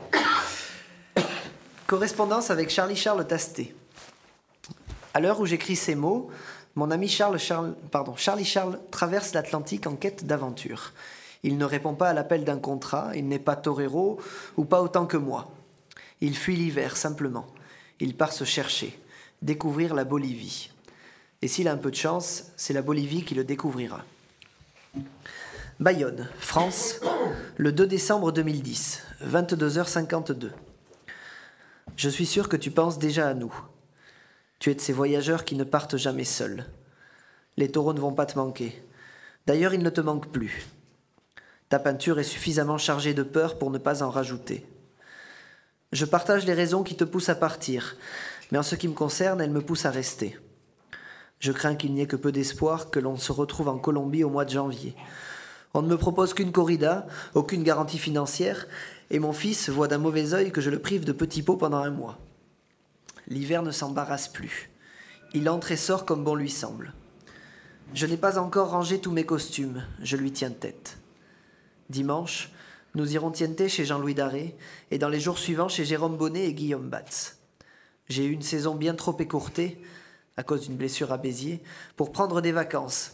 Speaker 2: Correspondance avec Charlie-Charles Tastet. À l'heure où j'écris ces mots, mon ami Charles, Charles, pardon, Charlie-Charles traverse l'Atlantique en quête d'aventure. Il ne répond pas à l'appel d'un contrat, il n'est pas torero ou pas autant que moi. Il fuit l'hiver, simplement. Il part se chercher, découvrir la Bolivie. Et s'il a un peu de chance, c'est la Bolivie qui le découvrira. Bayonne, France, le deux décembre deux mille dix, vingt-deux heures cinquante-deux. Je suis sûr que tu penses déjà à nous. Tu es de ces voyageurs qui ne partent jamais seuls. Les taureaux ne vont pas te manquer. D'ailleurs, ils ne te manquent plus. Ta peinture est suffisamment chargée de peur pour ne pas en rajouter. Je partage les raisons qui te poussent à partir, mais en ce qui me concerne, elles me poussent à rester. Je crains qu'il n'y ait que peu d'espoir que l'on se retrouve en Colombie au mois de janvier. On ne me propose qu'une corrida, aucune garantie financière, et mon fils voit d'un mauvais œil que je le prive de petits pots pendant un mois. L'hiver ne s'embarrasse plus. Il entre et sort comme bon lui semble. Je n'ai pas encore rangé tous mes costumes, je lui tiens tête. Dimanche, nous irons tienter chez Jean-Louis Daré et dans les jours suivants chez Jérôme Bonnet et Guillaume Batz. J'ai eu une saison bien trop écourtée, à cause d'une blessure à Béziers, pour prendre des vacances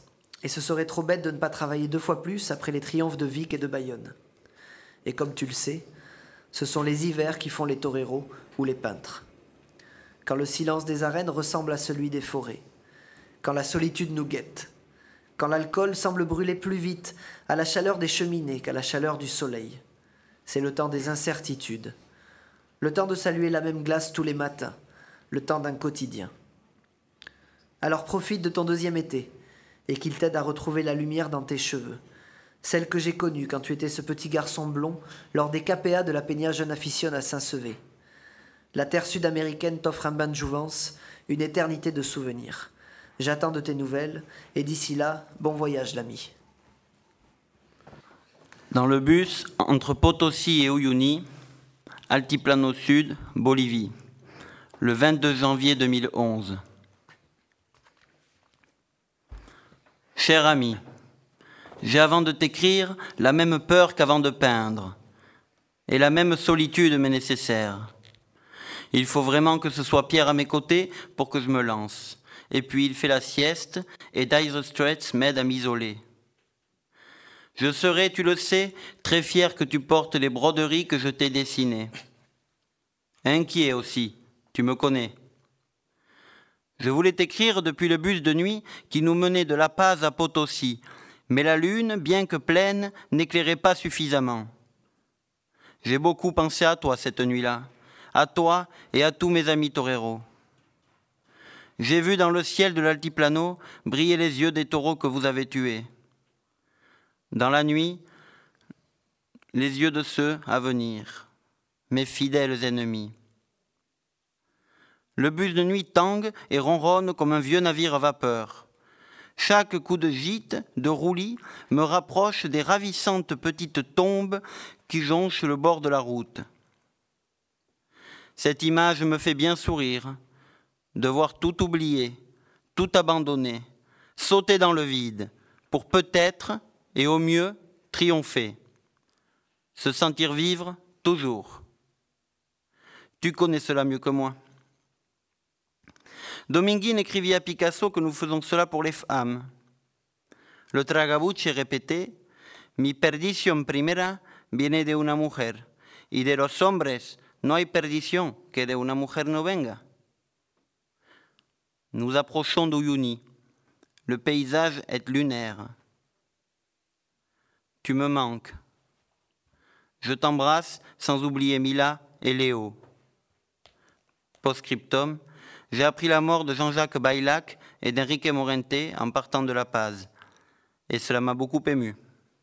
Speaker 2: Et ce serait trop bête de ne pas travailler deux fois plus après les triomphes de Vic et de Bayonne. Et comme tu le sais, ce sont les hivers qui font les toreros ou les peintres. Quand le silence des arènes ressemble à celui des forêts. Quand la solitude nous guette. Quand l'alcool semble brûler plus vite à la chaleur des cheminées qu'à la chaleur du soleil. C'est le temps des incertitudes. Le temps de saluer la même glace tous les matins. Le temps d'un quotidien. Alors profite de ton deuxième été et qu'il t'aide à retrouver la lumière dans tes cheveux. Celle que j'ai connue quand tu étais ce petit garçon blond lors des K P A de la Peña Jeune Afición à Saint-Sevé. La terre sud-américaine t'offre un bain de jouvence, une éternité de souvenirs. J'attends de tes nouvelles, et d'ici là, bon voyage l'ami.
Speaker 3: Dans le bus, entre Potosi et Uyuni, Altiplano Sud, Bolivie, le vingt-deux janvier deux mille onze. Cher ami, j'ai avant de t'écrire la même peur qu'avant de peindre, et la même solitude m'est nécessaire. Il faut vraiment que ce soit Pierre à mes côtés pour que je me lance. Et puis il fait la sieste, et Dire Straits m'aide à m'isoler. Je serai, tu le sais, très fier que tu portes les broderies que je t'ai dessinées. Inquiet aussi, tu me connais. Je voulais t'écrire depuis le bus de nuit qui nous menait de La Paz à Potosi, mais la lune, bien que pleine, n'éclairait pas suffisamment. J'ai beaucoup pensé à toi cette nuit-là, à toi et à tous mes amis toreros. J'ai vu dans le ciel de l'altiplano briller les yeux des taureaux que vous avez tués. Dans la nuit, les yeux de ceux à venir, mes fidèles ennemis. Le bus de nuit tangue et ronronne comme un vieux navire à vapeur. Chaque coup de gîte, de roulis, me rapproche des ravissantes petites tombes qui jonchent le bord de la route. Cette image me fait bien sourire, de voir tout oublier, tout abandonner, sauter dans le vide, pour peut-être, et au mieux, triompher. Se sentir vivre toujours. Tu connais cela mieux que moi. Dominguín écrivit à Picasso que nous faisons cela pour les femmes. Le Tragabuche répétait « Mi perdición primera viene de una mujer, y de los hombres no hay perdición que de una mujer no venga. » Nous approchons d'Uyuni. Le paysage est lunaire. Tu me manques. Je t'embrasse sans oublier Mila et Léo. Post-scriptum. J'ai appris la mort de Jean-Jacques Bailac et d'Enrique Morente en partant de La Paz. Et cela m'a beaucoup ému.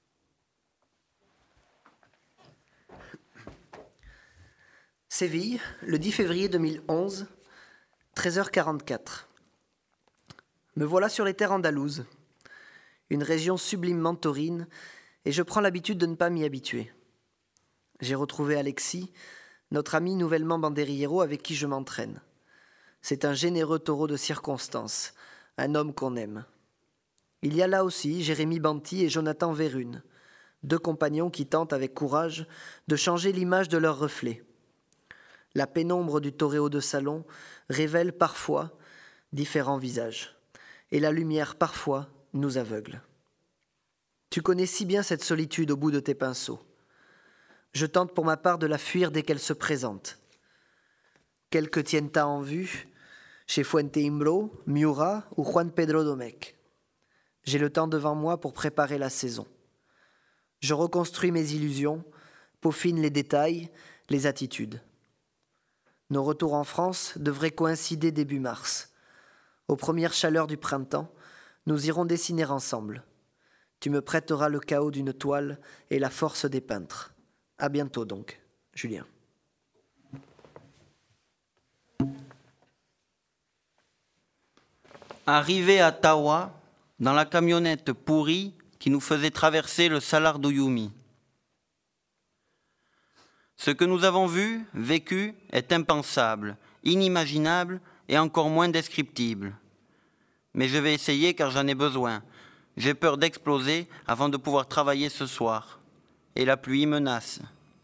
Speaker 2: Séville, le dix février deux mille onze, treize heures quarante-quatre. Me voilà sur les terres andalouses, une région sublimement taurine, et je prends l'habitude de ne pas m'y habituer. J'ai retrouvé Alexis, notre ami nouvellement banderillero avec qui je m'entraîne. C'est un généreux taureau de circonstance, un homme qu'on aime. Il y a là aussi Jérémy Banti et Jonathan Vérune, deux compagnons qui tentent avec courage de changer l'image de leur reflet. La pénombre du toréo de salon révèle parfois différents visages, et la lumière parfois nous aveugle. Tu connais si bien cette solitude au bout de tes pinceaux. Je tente pour ma part de la fuir dès qu'elle se présente. Quelques tientas en vue, chez Fuente Imbro, Miura ou Juan Pedro Domecq. J'ai le temps devant moi pour préparer la saison. Je reconstruis mes illusions, peaufine les détails, les attitudes. Nos retours en France devraient coïncider début mars. Aux premières chaleurs du printemps, nous irons dessiner ensemble. Tu me prêteras le chaos d'une toile et la force des peintres. À bientôt donc, Julien.
Speaker 3: Arrivé à Tawa, dans la camionnette pourrie qui nous faisait traverser le Salar d'Uyumi. Ce que nous avons vu, vécu, est impensable, inimaginable et encore moins descriptible. Mais je vais essayer car j'en ai besoin. J'ai peur d'exploser avant de pouvoir travailler ce soir. Et la pluie menace.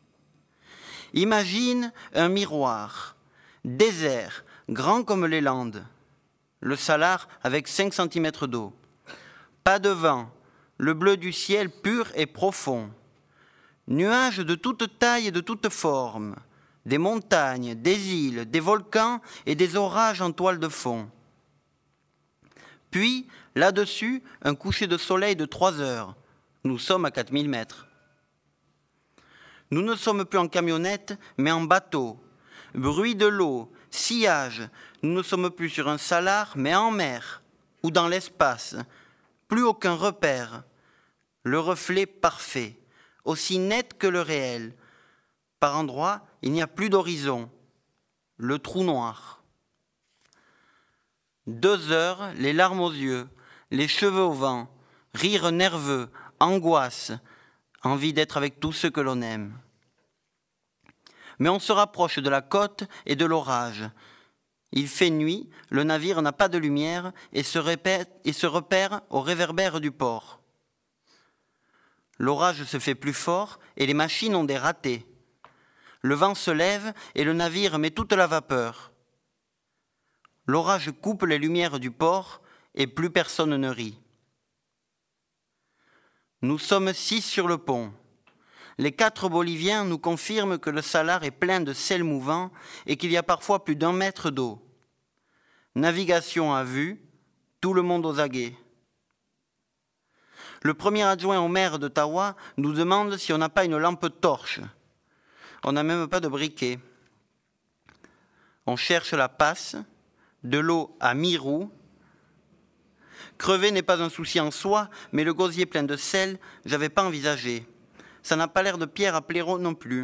Speaker 3: Imagine un miroir, désert, grand comme les Landes. Le Salar avec cinq centimètres d'eau. Pas de vent, le bleu du ciel pur et profond. Nuages de toute taille et de toute forme, des montagnes, des îles, des volcans et des orages en toile de fond. Puis, là-dessus, un coucher de soleil de trois heures. Nous sommes à quatre mille mètres. Nous ne sommes plus en camionnette, mais en bateau. Bruit de l'eau, sillage. Nous ne sommes plus sur un salar, mais en mer ou dans l'espace. Plus aucun repère. Le reflet parfait, aussi net que le réel. Par endroits, il n'y a plus d'horizon. Le trou noir. Deux heures, les larmes aux yeux, les cheveux au vent, rire nerveux, angoisse, envie d'être avec tous ceux que l'on aime. Mais on se rapproche de la côte et de l'orage. Il fait nuit, le navire n'a pas de lumière et se, répète, et se repère au réverbère du port. L'orage se fait plus fort et les machines ont des ratés. Le vent se lève et le navire met toute la vapeur. L'orage coupe les lumières du port et plus personne ne rit. Nous sommes six sur le pont. Les quatre Boliviens nous confirment que le salar est plein de sel mouvant et qu'il y a parfois plus d'un mètre d'eau. Navigation à vue, tout le monde aux aguets. Le premier adjoint au maire de Tawa nous demande si on n'a pas une lampe torche. On n'a même pas de briquet. On cherche la passe, de l'eau à mi-roue. Crever n'est pas un souci en soi, mais le gosier plein de sel, j'avais pas envisagé. Ça n'a pas l'air de pierre à blaireau non plus.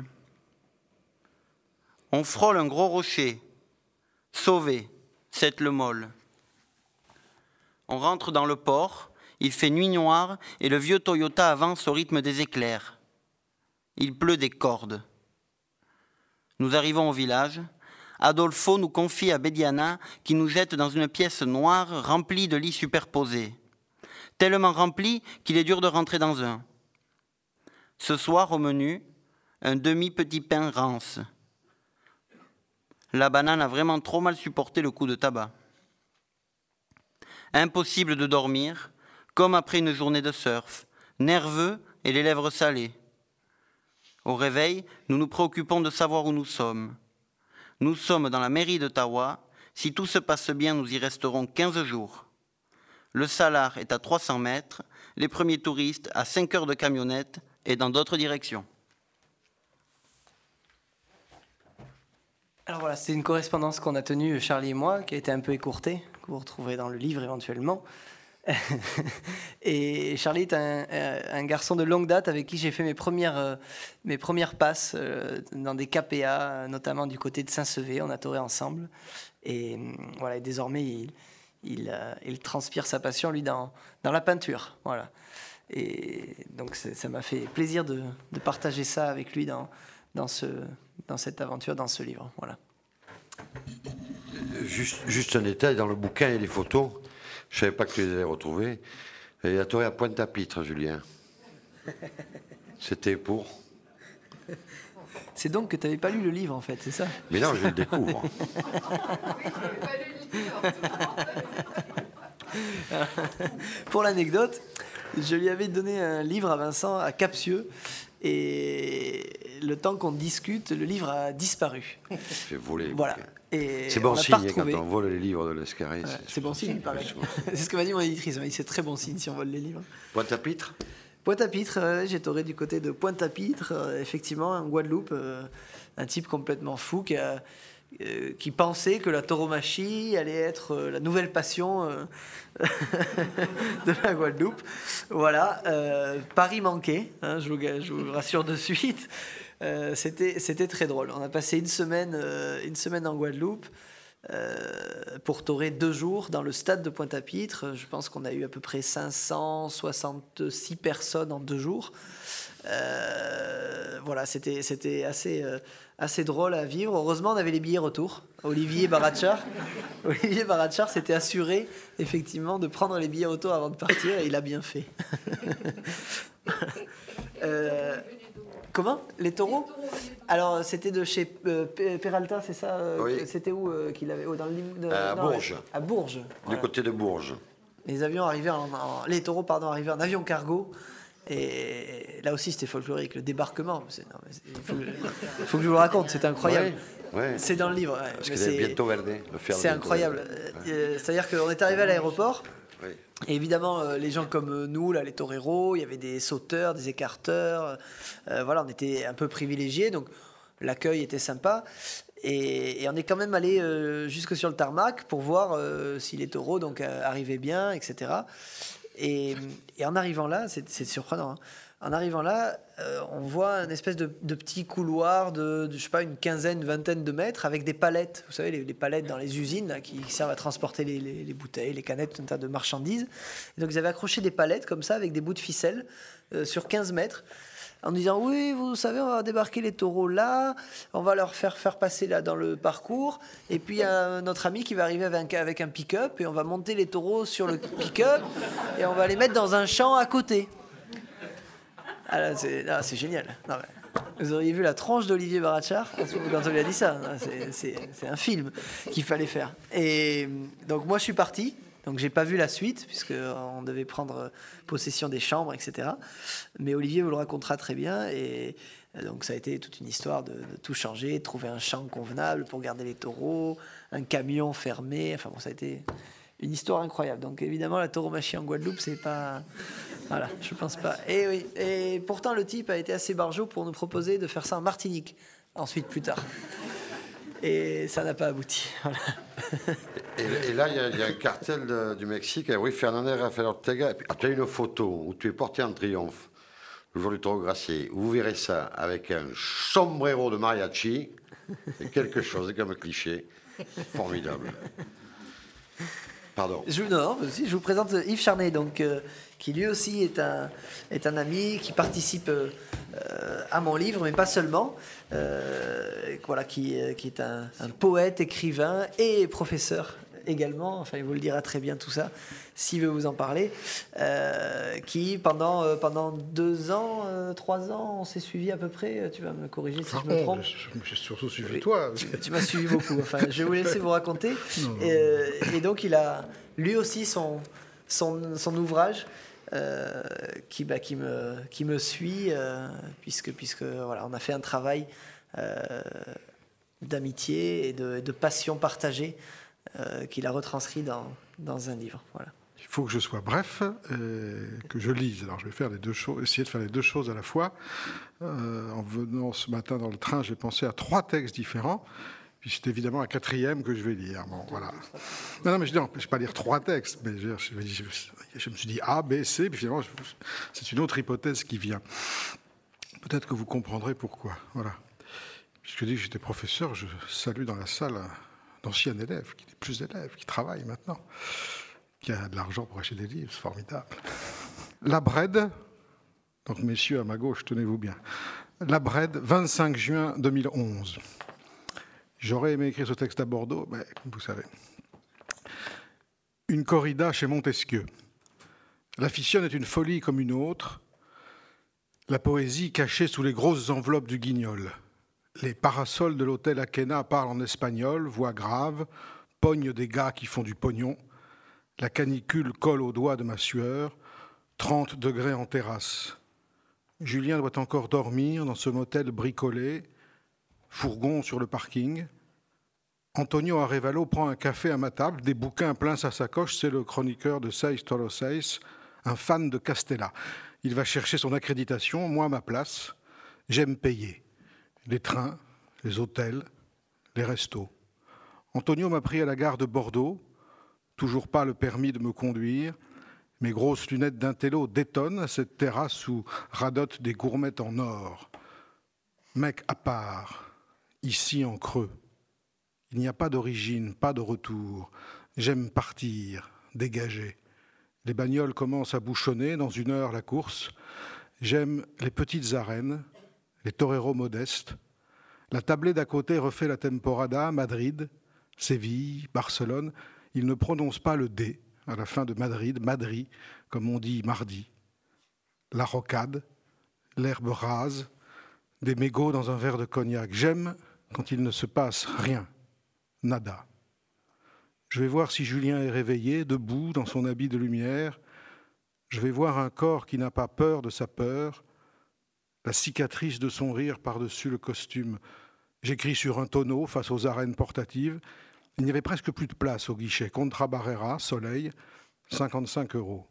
Speaker 3: On frôle un gros rocher. Sauvé, c'est le molle. On rentre dans le port, il fait nuit noire et le vieux Toyota avance au rythme des éclairs. Il pleut des cordes. Nous arrivons au village. Adolfo nous confie à Bediana qui nous jette dans une pièce noire remplie de lits superposés. Tellement remplie qu'il est dur de rentrer dans un. Ce soir, au menu, un demi-petit pain rance. La banane a vraiment trop mal supporté le coup de tabac. Impossible de dormir, comme après une journée de surf, nerveux et les lèvres salées. Au réveil, nous nous préoccupons de savoir où nous sommes. Nous sommes dans la mairie de Tawa. Si tout se passe bien, nous y resterons quinze jours. Le salar est à trois cents mètres, les premiers touristes à cinq heures de camionnette et dans d'autres directions.
Speaker 2: Alors voilà, c'est une correspondance qu'on a tenue, Charlie et moi, qui a été un peu écourtée, que vous retrouverez dans le livre éventuellement. Et Charlie est un, un garçon de longue date avec qui j'ai fait mes premières, euh, mes premières passes euh, dans des K P A, notamment du côté de Saint-Sevé. On a touré ensemble. Et voilà, et désormais, il, il, euh, il transpire sa passion, lui, dans, dans la peinture. Voilà. Et donc, ça m'a fait plaisir de, de partager ça avec lui dans, dans, ce, dans cette aventure, dans ce livre. Voilà.
Speaker 1: Juste, juste un détail, dans le bouquin, il y a des photos. Je ne savais pas que tu les avais retrouvées. Il a tourné à Pointe-à-Pitre, Julien. C'était pour...
Speaker 2: C'est donc que tu n'avais pas lu le livre, en fait, c'est ça?
Speaker 1: Mais non, je le découvre.
Speaker 4: Oui, je n'avais pas lu le livre.
Speaker 2: Pour l'anecdote, je lui avais donné un livre à Vincent à Capsieux. Et le temps qu'on discute, le livre a disparu.
Speaker 1: J'ai volé.
Speaker 2: Voilà. Et
Speaker 1: c'est bon
Speaker 2: on
Speaker 1: signe quand on vole les livres de l'Escarré.
Speaker 2: Ouais, c'est, c'est bon signe, il paraît. C'est ce que m'a dit mon éditrice. C'est très bon signe si on vole les livres.
Speaker 1: Pointe-à-Pitre
Speaker 2: Pointe-à-Pitre, euh, j'ai touré du côté de Pointe-à-Pitre, euh, effectivement, en Guadeloupe, euh, un type complètement fou qui, a, euh, qui pensait que la tauromachie allait être euh, la nouvelle passion euh, de la Guadeloupe. Voilà, euh, Paris manqué, hein, je, vous, je vous rassure de suite. Euh, c'était, c'était très drôle. On a passé une semaine, euh, une semaine en Guadeloupe euh, pour torer deux jours dans le stade de Pointe-à-Pitre. Je pense qu'on a eu à peu près cinq cent soixante-six personnes en deux jours. Euh, voilà, c'était, c'était assez, euh, assez drôle à vivre. Heureusement, on avait les billets retour. Olivier Barachar, Olivier Barachar s'était assuré effectivement de prendre les billets retour avant de partir et il a bien fait. euh, Comment? Les taureaux? Alors, c'était de chez euh, Peralta, c'est ça? euh,
Speaker 1: Oui.
Speaker 2: C'était où euh, qu'il avait oh, dans le, de,
Speaker 1: À
Speaker 2: non,
Speaker 1: Bourges.
Speaker 2: À Bourges.
Speaker 1: Du
Speaker 2: Voilà.
Speaker 1: côté de Bourges.
Speaker 2: Les avions arrivaient en, en- les taureaux pardon, arrivaient en avion cargo. Et là aussi, c'était folklorique. Le débarquement, c'est- non, mais c'est- il faut, que je- il faut que je vous le raconte, c'est incroyable.
Speaker 1: Ouais, ouais.
Speaker 2: C'est dans le livre. ouais.
Speaker 1: Parce
Speaker 2: Mais
Speaker 1: que c'est
Speaker 2: c'est-
Speaker 1: bientôt Verde. Le fer de
Speaker 2: C'est
Speaker 1: bientôt
Speaker 2: incroyable.
Speaker 1: Verde.
Speaker 2: Euh, C'est-à-dire qu'on est arrivé à l'aéroport.
Speaker 1: Oui.
Speaker 2: Et évidemment, euh, les gens comme euh, nous, là, les toreros, il y avait des sauteurs, des écarteurs. euh, voilà, on était un peu privilégiés, donc l'accueil était sympa. Et, et on est quand même allé euh, jusque sur le tarmac pour voir euh, si les taureaux donc, euh, arrivaient bien, et cetera. Et, et en arrivant là, c'est c'est surprenant, hein. En arrivant là, euh, on voit une espèce de, de petit couloir de, de, je sais pas, une quinzaine, une vingtaine de mètres avec des palettes. Vous savez, les, les palettes dans les usines là, qui servent à transporter les, les- les bouteilles, les canettes, tout un tas de marchandises. Et donc, ils avaient accroché des palettes comme ça avec des bouts de ficelle euh, sur quinze mètres. En nous disant, oui, vous savez, on va débarquer les taureaux là, on va leur faire faire passer là dans le parcours, et puis il y a notre ami qui va arriver avec un, avec un pick-up, et on va monter les taureaux sur le pick-up, et on va les mettre dans un champ à côté. Ah là, c'est, ah, c'est génial. Non, mais vous auriez vu la tronche d'Olivier Barachar quand on lui a dit ça. Non, C'est, c'est- c'est un film qu'il fallait faire. Et donc moi je suis parti. Donc j'ai pas vu la suite puisqu'on devait prendre possession des chambres, et cetera. Mais Olivier vous le racontera très bien. Et donc ça a été toute une histoire de, de tout changer, de trouver un champ convenable pour garder les taureaux, un camion fermé. Enfin bon, ça a été une histoire incroyable. Donc évidemment la tauromachie en Guadeloupe, c'est pas... Voilà, je pense pas. Et oui, et pourtant le type a été assez barjot pour nous proposer de faire ça en Martinique, ensuite plus tard. Et ça n'a pas abouti. Voilà.
Speaker 1: Et, et là, il y, a- il y a un cartel de- du Mexique, Ruy Fernandez, Rafael Ortega. Et puis, ah, tu as une photo où tu es porté en triomphe, le jour du taureau gracié. Vous verrez ça avec un sombrero de mariachi. C'est quelque chose, c'est comme un cliché. Formidable. Pardon.
Speaker 2: Je, non, non, si, je vous présente Yves Charnet, donc, euh, qui lui aussi est un, est un ami qui participe euh, euh, à mon livre, mais pas seulement. Euh, voilà, qui, euh, qui est un, un poète, écrivain et professeur également. Enfin, il vous le dira très bien tout ça, s'il veut vous en parler. Euh, qui, pendant, euh, pendant deux ans, euh, trois ans, on s'est suivi à peu près. Tu vas me corriger si je me trompe.
Speaker 5: J'ai surtout suivi
Speaker 2: Oui.
Speaker 5: toi.
Speaker 2: Tu, tu m'as suivi beaucoup. Enfin, je vais vous laisser vous raconter. Et, euh, et donc, il a lui aussi son, son, son ouvrage euh, qui, bah, qui, me, qui me suit, euh, puisque, puisque voilà, on a fait un travail euh, d'amitié et de, de passion partagée euh, qu'il a retranscrit dans, dans un livre. Voilà.
Speaker 5: Il faut que je sois bref, euh, que je lise. Alors je vais faire les deux choses, essayer de faire les deux choses à la fois. Euh, en venant ce matin dans le train, j'ai pensé à trois textes différents. Puis c'est évidemment un quatrième que je vais lire. Bon, voilà. Non, non, mais je ne vais pas lire trois textes, mais je, je, je, je me suis dit A, B, C, puis finalement, je, c'est une autre hypothèse qui vient. Peut-être que vous comprendrez pourquoi. Voilà. Puisque je dis que j'étais professeur, je salue dans la salle d'anciens élèves, qui n'est plus d'élèves, qui travaillent maintenant, qui a de l'argent pour acheter des livres, c'est formidable. La Brède, donc messieurs à ma gauche, tenez-vous bien. La Brède, vingt-cinq juin deux mille onze. J'aurais aimé écrire ce texte à Bordeaux, mais vous savez. Une corrida chez Montesquieu. La fiction est une folie comme une autre. La poésie cachée sous les grosses enveloppes du Guignol. Les parasols de l'hôtel Akena parlent en espagnol, voix grave, pognent des gars qui font du pognon. La canicule colle aux doigts de ma sueur, trente degrés en terrasse. Julien doit encore dormir dans ce motel bricolé, fourgon sur le parking. Antonio Arevalo prend un café à ma table, des bouquins plein sa sacoche, c'est le chroniqueur de Seis Toro Seis, un fan de Castella. Il va chercher son accréditation, moi ma place. J'aime payer. Les trains, les hôtels, les restos. Antonio m'a pris à la gare de Bordeaux, toujours pas le permis de me conduire. Mes grosses lunettes d'intello détonnent à cette terrasse où radotent des gourmettes en or. Mec à part, ici en creux. Il n'y a pas d'origine, pas de retour. J'aime partir, dégager. Les bagnoles commencent à bouchonner, dans une heure la course. J'aime les petites arènes, les toreros modestes. La tablée d'à côté refait la temporada, Madrid, Séville, Barcelone. Il ne prononce pas le D à la fin de Madrid, Madrid, comme on dit mardi. La rocade, l'herbe rase, des mégots dans un verre de cognac. J'aime quand il ne se passe rien. Nada. Je vais voir si Julien est réveillé, debout, dans son habit de lumière. Je vais voir un corps qui n'a pas peur de sa peur, la cicatrice de son rire par-dessus le costume. J'écris sur un tonneau face aux arènes portatives. Il n'y avait presque plus de place au guichet. Contra Barrera, Soleil, cinquante-cinq euros.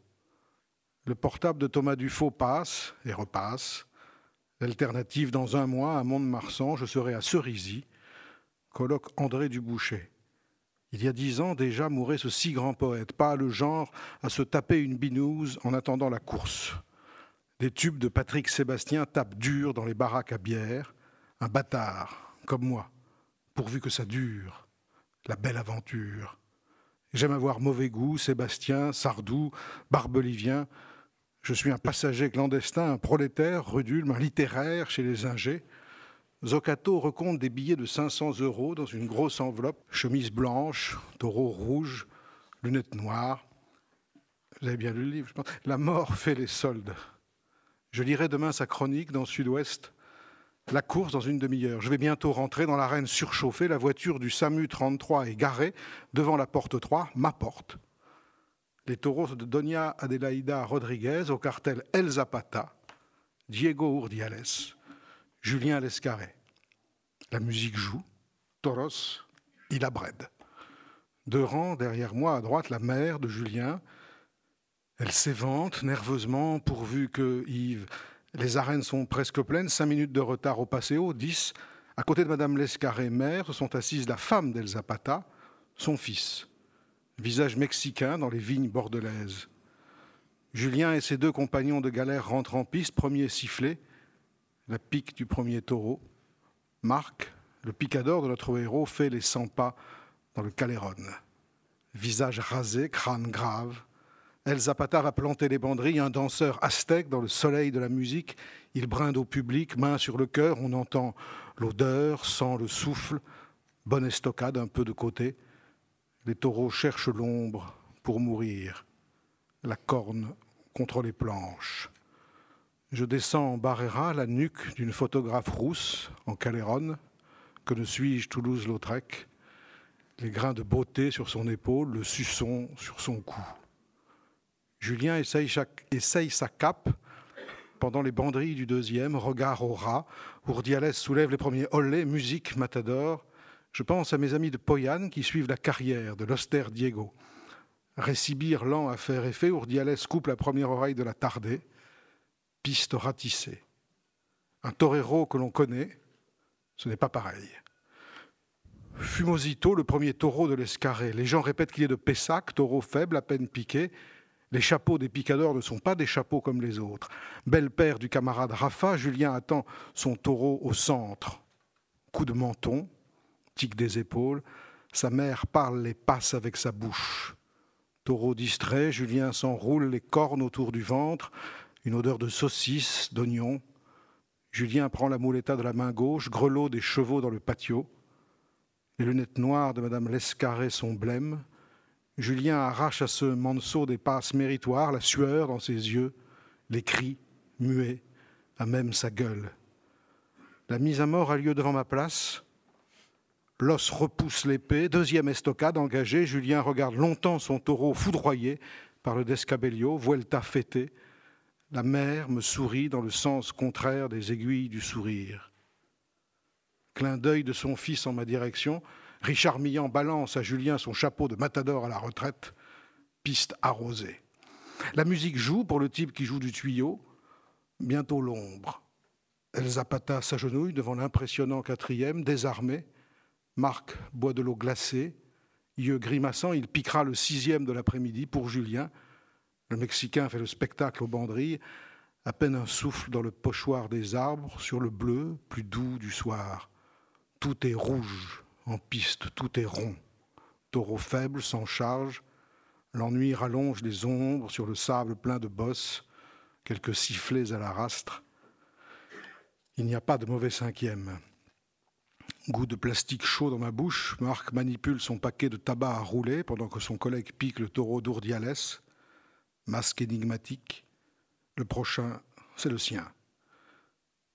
Speaker 5: Le portable de Thomas Dufaux passe et repasse. L'alternative, dans un mois, à Mont-de-Marsan, je serai à Cerisy. Colloque André Dubouchet. Il y a dix ans déjà mourait ce si grand poète, pas le genre à se taper une binouse en attendant la course. Des tubes de Patrick Sébastien tapent dur dans les baraques à bière. Un bâtard, comme moi, pourvu que ça dure. La belle aventure. J'aime avoir mauvais goût, Sébastien, Sardou, Barbelivien. Je suis un passager clandestin, un prolétaire, rudulme, un littéraire chez les ingés. Zocato recompte des billets de cinq cents euros dans une grosse enveloppe, chemise blanche, taureau rouge, lunettes noires. Vous avez bien lu le livre, je pense. La mort fait les soldes. Je lirai demain sa chronique dans Sud-Ouest. La course dans une demi-heure. Je vais bientôt rentrer dans l'arène surchauffée. La voiture du SAMU trente-trois est garée devant la porte trois, ma porte. Les taureaux de Doña Adelaida Rodriguez au cartel El Zapata, Diego Urdiales, Julien Lescarré. La musique joue, Toros, il abrède. Deux rangs derrière moi, à droite, la mère de Julien. Elle s'évente nerveusement pourvu que Yves... Les arènes sont presque pleines, cinq minutes de retard au Paseo, dix. À côté de Madame Lescarré, mère, se sont assises la femme d'El Zapata, son fils. Visage mexicain dans les vignes bordelaises. Julien et ses deux compagnons de galère rentrent en piste, premier sifflet, la pique du premier taureau. Marc, le picador de notre héros, fait les cent pas dans le Caléron. Visage rasé, crâne grave. El Zapata va planter les banderilles, un danseur aztèque dans le soleil de la musique. Il brinde au public, main sur le cœur, on entend l'odeur, sent le souffle. Bonne estocade, un peu de côté. Les taureaux cherchent l'ombre pour mourir. La corne contre les planches. Je descends en Barrera, la nuque d'une photographe rousse en Caléron. Que ne suis-je, Toulouse-Lautrec. Les grains de beauté sur son épaule, le suçon sur son cou. Julien essaye, chaque, essaye sa cape pendant les banderilles du deuxième, regard au rat. Urdiales soulève les premiers olés, musique, matador. Je pense à mes amis de Poyan qui suivent la carrière de l'Oster Diego. Récibir lent à faire effet, Urdiales coupe la première oreille de la tardée. Piste ratissée. Un torero que l'on connaît, ce n'est pas pareil. Fumosito, le premier taureau de l'Escarré. Les gens répètent qu'il est de Pessac, taureau faible, à peine piqué. Les chapeaux des picadors ne sont pas des chapeaux comme les autres. Belle paire du camarade Rafa, Julien attend son taureau au centre. Coup de menton, tic des épaules. Sa mère parle les passes avec sa bouche. Taureau distrait, Julien s'enroule les cornes autour du ventre. Une odeur de saucisse, d'oignon. Julien prend la muleta de la main gauche, grelot des chevaux dans le patio. Les lunettes noires de Madame Lescarré sont blêmes. Julien arrache à ce manceau des passes méritoires, la sueur dans ses yeux, les cris, muets, à même sa gueule. La mise à mort a lieu devant ma place. L'os repousse l'épée, deuxième estocade engagée. Julien regarde longtemps son taureau foudroyé par le descabelio, vuelta fêtée. La mère me sourit dans le sens contraire des aiguilles du sourire. Clin d'œil de son fils en ma direction. Richard Millan balance à Julien son chapeau de matador à la retraite. Piste arrosée. La musique joue pour le type qui joue du tuyau. Bientôt l'ombre. El Zapata s'agenouille devant l'impressionnant quatrième, désarmé. Marc boit de l'eau glacée. Yeux grimaçants, il piquera le sixième de l'après-midi pour Julien. Le Mexicain fait le spectacle aux banderilles. À peine un souffle dans le pochoir des arbres, sur le bleu, plus doux du soir. Tout est rouge. En piste, tout est rond. Taureau faible, sans charge. L'ennui rallonge les ombres sur le sable plein de bosses. Quelques sifflets à la rastre. Il n'y a pas de mauvais cinquième. Goût de plastique chaud dans ma bouche. Marc manipule son paquet de tabac à rouler pendant que son collègue pique le taureau d'Urdiales. Masque énigmatique. Le prochain, c'est le sien.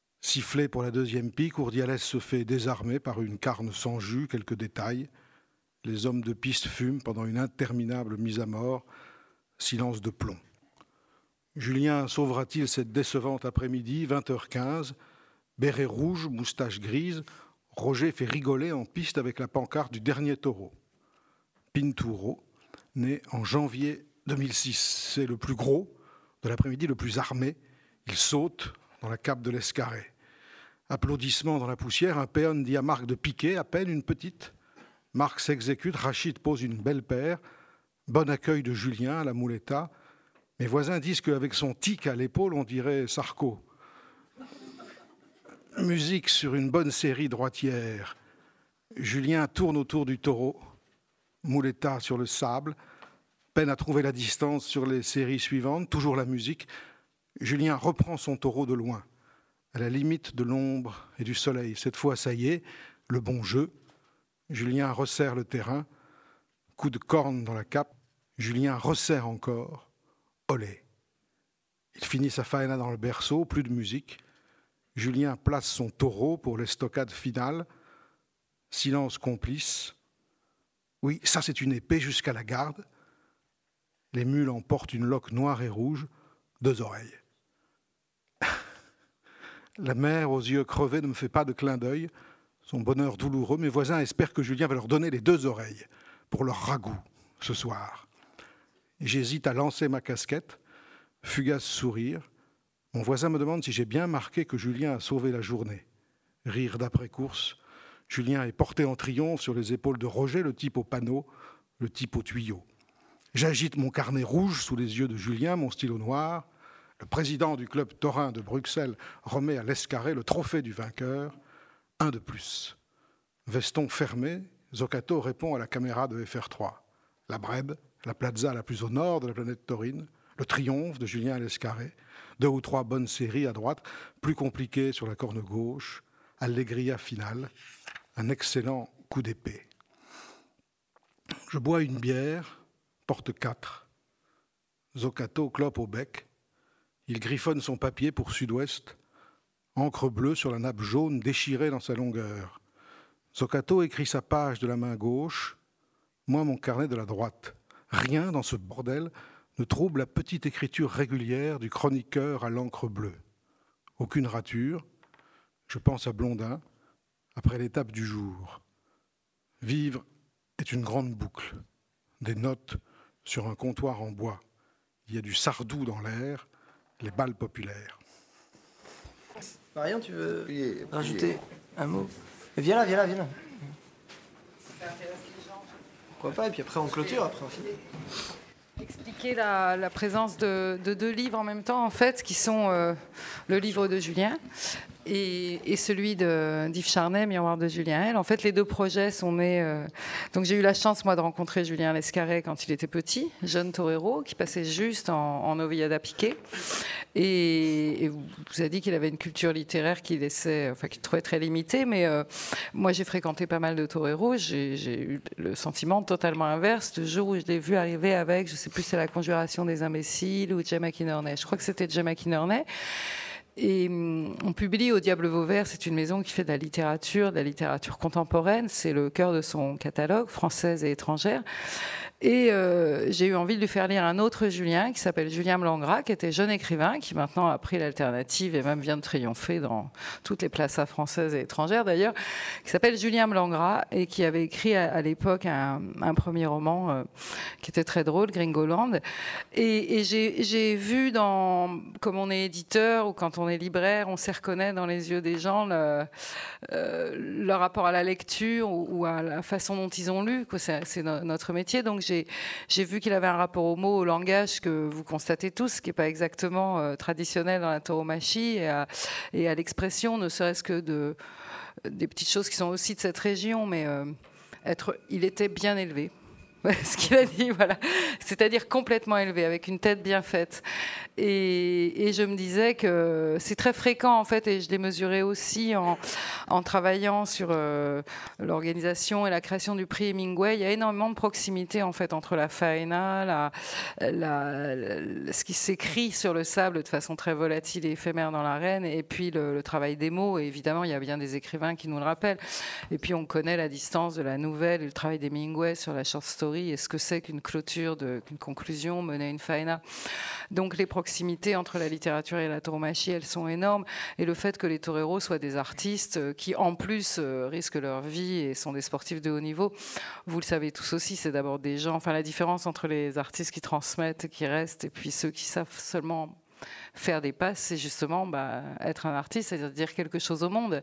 Speaker 5: Sifflé pour la deuxième pique, Urdiales se fait désarmer par une carne sans jus, quelques détails. Les hommes de piste fument pendant une interminable mise à mort. Silence de plomb. Julien sauvera-t-il cette décevante après-midi, vingt heures quinze, béret rouge, moustache grise, Roger fait rigoler en piste avec la pancarte du dernier taureau. Pinturo, né en janvier deux mille six. C'est le plus gros de l'après-midi, le plus armé. Il saute dans la cape de l'Escarré. Applaudissements dans la poussière, un péon dit à Marc de piquer, à peine une petite. Marc s'exécute, Rachid pose une belle paire. Bon accueil de Julien à la Mouletta. Mes voisins disent qu'avec son tic à l'épaule, on dirait Sarko. Musique sur une bonne série droitière. Julien tourne autour du taureau. Mouletta sur le sable. Peine à trouver la distance sur les séries suivantes. Toujours la musique. Julien reprend son taureau de loin, à la limite de l'ombre et du soleil. Cette fois, ça y est, le bon jeu. Julien resserre le terrain. Coup de corne dans la cape. Julien resserre encore. Olé. Il finit sa faena dans le berceau, plus de musique. Julien place son taureau pour l'estocade finale. Silence complice. Oui, ça c'est une épée jusqu'à la garde. Les mules en portent une loque noire et rouge, deux oreilles. La mère aux yeux crevés ne me fait pas de clin d'œil. Son bonheur douloureux, mes voisins espèrent que Julien va leur donner les deux oreilles pour leur ragoût ce soir. J'hésite à lancer ma casquette, fugace sourire. Mon voisin me demande si j'ai bien marqué que Julien a sauvé la journée. Rire d'après-course. Julien est porté en triomphe sur les épaules de Roger, le type au panneau, le type au tuyau. J'agite mon carnet rouge sous les yeux de Julien, mon stylo noir. Le président du club taurin de Bruxelles remet à l'Escarré le trophée du vainqueur. Un de plus. Veston fermé, Zocato répond à la caméra de F R trois. La Brède, la plaza la plus au nord de la planète taurine, le triomphe de Julien à l'Escarré, deux ou trois bonnes séries à droite, plus compliquées sur la corne gauche, Allegria finale, un excellent coup d'épée. Je bois une bière, porte quatre. Zocato clope au bec. Il griffonne son papier pour Sud-Ouest, encre bleue sur la nappe jaune déchirée dans sa longueur. Zocato écrit sa page de la main gauche, moi mon carnet de la droite. Rien dans ce bordel ne trouble la petite écriture régulière du chroniqueur à l'encre bleue. Aucune rature. Je pense à Blondin, après l'étape du jour. Vivre est une grande boucle. Des notes sur un comptoir en bois. Il y a du sardou dans l'air, les balles populaires.
Speaker 2: Marion, tu veux
Speaker 1: Priez, priez.
Speaker 2: rajouter un mot? Viens là, viens là, viens là. Pourquoi pas? Et puis après on clôture, après on finit.
Speaker 4: Expliquer la, la présence de, de deux livres en même temps, en fait, qui sont euh, le livre de Julien et, et celui de d'Yves Charnay, Miroir de Julien L. En fait, les deux projets sont nés... Euh, donc j'ai eu la chance, moi, de rencontrer Julien Lescarré quand il était petit, jeune torero, qui passait juste en, en novillade à piquer. Et, et vous, vous a dit qu'il avait une culture littéraire qu'il laissait, enfin, qu'il trouvait très limitée, mais euh, moi, j'ai fréquenté pas mal de toreros. J'ai, j'ai eu le sentiment totalement inverse. Le jour où je l'ai vu arriver avec, je sais plus si c'est La Conjuration des imbéciles ou Jay McInerney. Je crois que c'était Jay McInerney. Et on publie Au Diable Vauvert, c'est une maison qui fait de la littérature, de la littérature contemporaine. C'est le cœur de son catalogue, française et étrangère. Et euh, j'ai eu envie de lui faire lire un autre Julien qui s'appelle Julien Mlangras, qui était jeune écrivain, qui maintenant a pris l'alternative et même vient de triompher dans toutes les plaças françaises et étrangères d'ailleurs, qui s'appelle Julien Mlangras et qui avait écrit à, à l'époque un, un premier roman euh, qui était très drôle, Gringoland. Et, et j'ai, j'ai vu, dans, comme on est éditeur ou quand on est libraire, on s'y reconnaît dans les yeux des gens le, euh, leur rapport à la lecture ou, ou à la façon dont ils ont lu, quoi. C'est, c'est no, notre métier. Donc j'ai, j'ai vu qu'il avait un rapport au mot, au langage que vous constatez tous, qui n'est pas exactement euh, traditionnel dans la tauromachie, et à, et à l'expression, ne serait-ce que de, des petites choses qui sont aussi de cette région, mais euh, être, il était bien élevé. ce qu'il a dit, voilà. C'est-à-dire complètement élevé, avec une tête bien faite. Et, et je me disais que c'est très fréquent, en fait, et je l'ai mesuré aussi en, en travaillant sur euh, l'organisation et la création du prix Hemingway. Il y a énormément de proximité, en fait, entre la faena, la, la, la, ce qui s'écrit sur le sable de façon très volatile et éphémère dans l'arène, et puis le, le travail des mots. Et évidemment, il y a bien des écrivains qui nous le rappellent. Et puis, on connaît la distance de la nouvelle et le travail d'Hemingway sur la short story et ce que c'est qu'une clôture, de, qu'une conclusion, mener une faena. Donc, les proximités entre la littérature et la tauromachie, elles sont énormes. Et le fait que les toreros soient des artistes qui, en plus, risquent leur vie et sont des sportifs de haut niveau, vous le savez tous aussi, c'est d'abord des gens... Enfin, la différence entre les artistes qui transmettent, qui restent, et puis ceux qui savent seulement faire des passes, c'est justement bah, être un artiste, c'est-à-dire dire quelque chose au monde.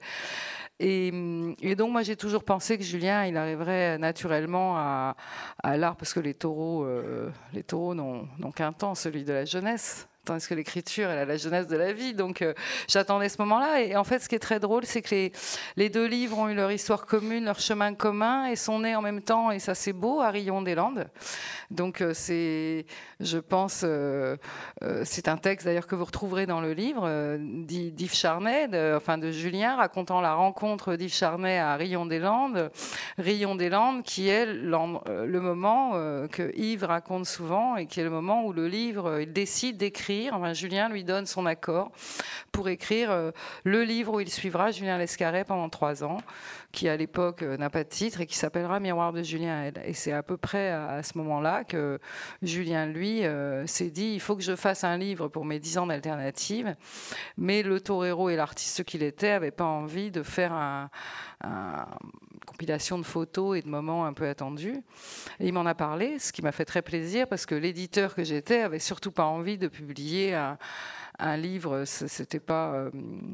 Speaker 4: Et, et donc, moi, j'ai toujours pensé que Julien, il arriverait naturellement à, à l'art, parce que les taureaux, euh, les taureaux n'ont, n'ont qu'un temps, celui de la jeunesse, tandis que l'écriture, elle a la jeunesse de la vie. Donc, euh, j'attendais ce moment-là. Et en fait, ce qui est très drôle, c'est que les, les deux livres ont eu leur histoire commune, leur chemin commun, et sont nés en même temps, et ça, c'est beau, à Rion-des-Landes. Donc, euh, c'est, je pense, euh, euh, c'est un texte, d'ailleurs, que vous retrouverez dans le livre, euh, d'Yves Charnay, de, enfin, de Julien, racontant la rencontre d'Yves Charnay à Rion-des-Landes. Rion-des-Landes, qui est le moment euh, que Yves raconte souvent, et qui est le moment où le livre, euh, il décide d'écrire. Enfin, Julien lui donne son accord pour écrire euh, le livre où il suivra Julien Lescaret pendant trois ans, qui à l'époque euh, n'a pas de titre et qui s'appellera Miroir de Julien. Et c'est à peu près à, à ce moment-là que Julien, lui, euh, s'est dit il faut que je fasse un livre pour mes dix ans d'alternative. Mais le torero et l'artiste qu'il était n'avaient pas envie de faire un, un, une compilation de photos et de moments un peu attendus. Et il m'en a parlé, ce qui m'a fait très plaisir parce que l'éditeur que j'étais avait surtout pas envie de publier Un, un livre, c'était pas. Euh...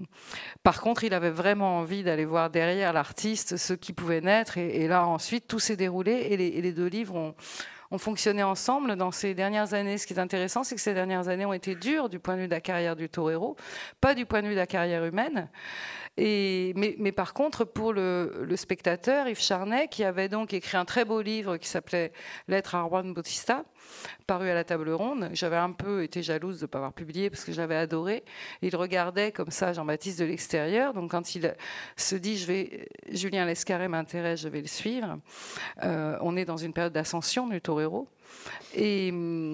Speaker 4: Par contre, il avait vraiment envie d'aller voir derrière l'artiste ce qui pouvait naître, et, et là ensuite tout s'est déroulé, et les, et les deux livres ont, ont fonctionné ensemble dans ces dernières années. Ce qui est intéressant, c'est que ces dernières années ont été dures du point de vue de la carrière du torero, pas du point de vue de la carrière humaine. Et, mais, mais par contre, pour le, le spectateur, Yves Charnay, qui avait donc écrit un très beau livre qui s'appelait Lettre à Juan Bautista, paru à la Table Ronde, j'avais un peu été jalouse de ne pas avoir publié parce que je l'avais adoré. Il regardait comme ça Jean-Baptiste de l'extérieur. Donc quand il se dit je vais, Julien Lescaret m'intéresse, je vais le suivre. Euh, on est dans une période d'ascension du torero. Et,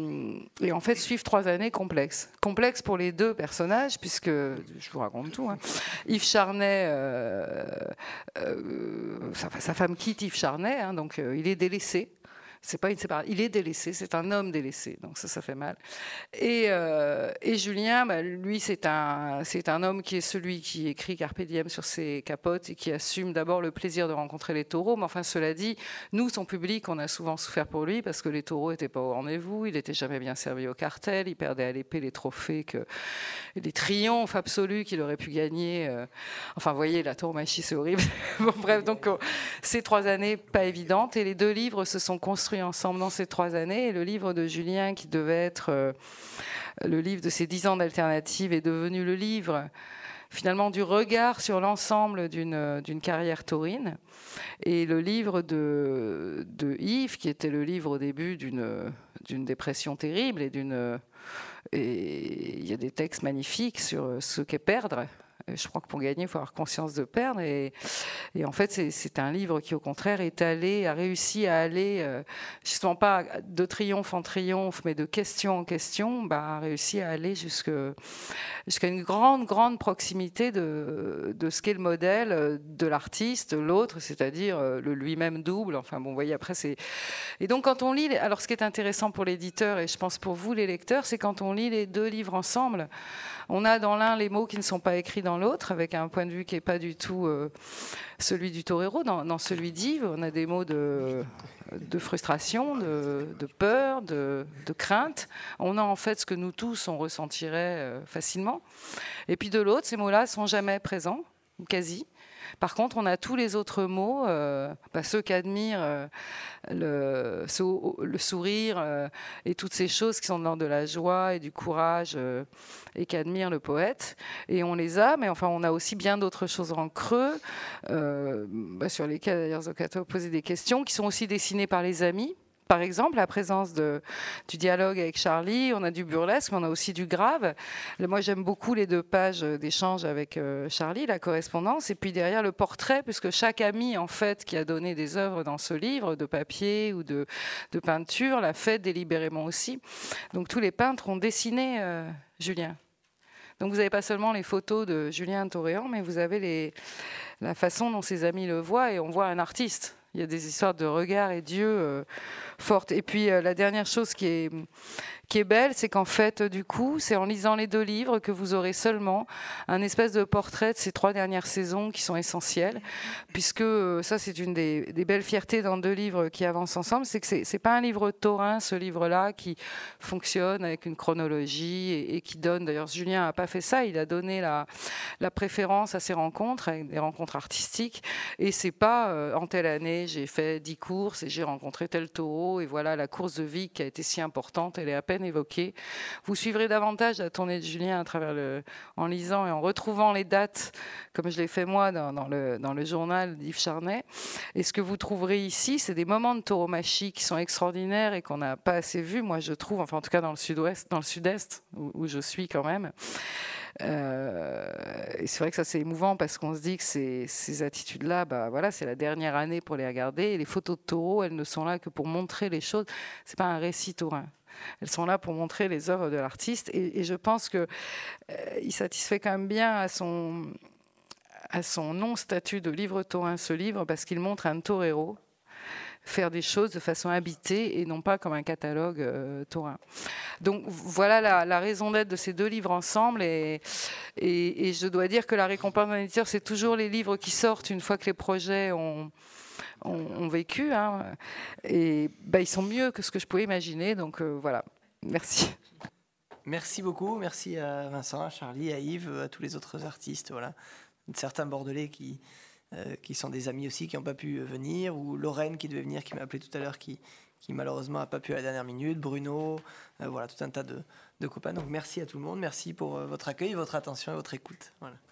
Speaker 4: et en fait, suivent trois années complexes. Complexes pour les deux personnages, puisque, je vous raconte tout, hein. Yves Charnay, euh, euh, sa, sa femme quitte Yves Charnay, hein, donc euh, il est délaissé. C'est pas une séparation, il est délaissé, c'est un homme délaissé, donc ça, ça fait mal. Et, euh, et Julien, bah, lui, c'est un, c'est un homme qui est celui qui écrit Carpe Diem sur ses capotes et qui assume d'abord le plaisir de rencontrer les taureaux. Mais enfin, cela dit, nous, son public, on a souvent souffert pour lui parce que les taureaux n'étaient pas au rendez-vous, il n'était jamais bien servi au cartel, il perdait à l'épée les trophées, que, les triomphes absolus qu'il aurait pu gagner. Euh, enfin, vous voyez, la tauromachie, c'est horrible. Bon, bref, donc euh, ces trois années pas évidentes, et les deux livres se sont construits ensemble dans ces trois années. Et le livre de Julien, qui devait être euh, le livre de ses dix ans d'alternative, est devenu le livre finalement du regard sur l'ensemble d'une, d'une carrière taurine. Et le livre de, de Yves, qui était le livre au début d'une, d'une dépression terrible et d'une... Et il y a des textes magnifiques sur ce qu'est perdre. Je crois que pour gagner, il faut avoir conscience de perdre. Et, et en fait, c'est, c'est un livre qui, au contraire, est allé, a réussi à aller, euh, justement pas de triomphe en triomphe, mais de question en question, bah, a réussi à aller jusque, jusqu'à une grande, grande proximité de, de ce qu'est le modèle de l'artiste, l'autre, c'est-à-dire le lui-même double. Enfin, bon, vous voyez, après, c'est... Et donc, quand on lit... Alors, ce qui est intéressant pour l'éditeur, et je pense pour vous, les lecteurs, c'est quand on lit les deux livres ensemble, on a dans l'un les mots qui ne sont pas écrits dans l'autre, avec un point de vue qui n'est pas du tout euh, celui du torero. Dans, dans celui d'Yves, on a des mots de, de frustration, de, de peur, de, de crainte. On a en fait ce que nous tous, on ressentirait euh, facilement. Et puis de l'autre, ces mots-là ne sont jamais présents, quasi. Par contre, on a tous les autres mots, euh, bah, ceux qu'admirent euh, le, ce, le sourire euh, et toutes ces choses qui sont dans de la joie et du courage euh, et qu'admire le poète. Et on les a, mais enfin, on a aussi bien d'autres choses en creux, euh, bah, sur lesquelles d'ailleurs Zocato a posé des questions, qui sont aussi dessinées par les amis. par exemple, la présence de, du dialogue avec Charlie, on a du burlesque, mais on a aussi du grave. Moi, j'aime beaucoup les deux pages d'échange avec euh, Charlie, la correspondance, et puis derrière le portrait, puisque chaque ami, en fait, qui a donné des œuvres dans ce livre, de papier ou de, de peinture, l'a fait délibérément aussi. Donc, tous les peintres ont dessiné euh, Julien. Donc, vous n'avez pas seulement les photos de Julien Torréan, mais vous avez les, la façon dont ses amis le voient, et on voit un artiste. Il y a des histoires de regard et d'yeux euh, fortes. Et puis, euh, la dernière chose qui est, qui est belle, c'est qu'en fait, du coup, c'est en lisant les deux livres que vous aurez seulement un espèce de portrait de ces trois dernières saisons qui sont essentielles, puisque euh, ça, c'est une des, des belles fiertés dans deux livres qui avancent ensemble, c'est que c'est, c'est pas un livre taurin, ce livre-là, qui fonctionne avec une chronologie et, et qui donne, d'ailleurs, Julien n'a pas fait ça, il a donné la, la préférence à ses rencontres, avec des rencontres artistiques, et c'est pas euh, en telle année, j'ai fait dix courses et j'ai rencontré tel taureau, et voilà, la course de Vic qui a été si importante, elle est à peine évoquée. Vous suivrez davantage la tournée de Julien à travers le, en lisant et en retrouvant les dates, comme je l'ai fait moi dans, dans, le, dans le journal d'Yves Charnay. Et ce que vous trouverez ici, c'est des moments de tauromachie qui sont extraordinaires et qu'on n'a pas assez vus, moi je trouve, enfin en tout cas dans le sud-ouest, dans le sud-est, où, où je suis quand même. Euh, et c'est vrai que ça c'est émouvant parce qu'on se dit que ces, ces attitudes-là, bah voilà, c'est la dernière année pour les regarder. Et les photos de taureaux, elles ne sont là que pour montrer les choses. C'est pas un récit taurin. Elles sont là pour montrer les œuvres de l'artiste. Et, et je pense que euh, il satisfait quand même bien à son à son non-statut de livre taurin ce livre parce qu'il montre un torero faire des choses de façon habitée et non pas comme un catalogue euh, taurin. Donc voilà la, la raison d'être de ces deux livres ensemble et, et, et je dois dire que la récompense d'un éditeur, c'est toujours les livres qui sortent une fois que les projets ont, ont, ont vécu hein. Et bah, ils sont mieux que ce que je pouvais imaginer, donc euh, voilà, merci.
Speaker 2: Merci beaucoup, merci à Vincent, à Charlie, à Yves, à tous les autres artistes, voilà. Certains Bordelais qui Euh, qui sont des amis aussi qui n'ont pas pu venir, ou Lorraine qui devait venir, qui m'a appelé tout à l'heure, qui, qui malheureusement n'a pas pu à la dernière minute, Bruno, euh, voilà, tout un tas de, de copains. Donc merci à tout le monde, merci pour euh, votre accueil, votre attention et votre écoute. Voilà.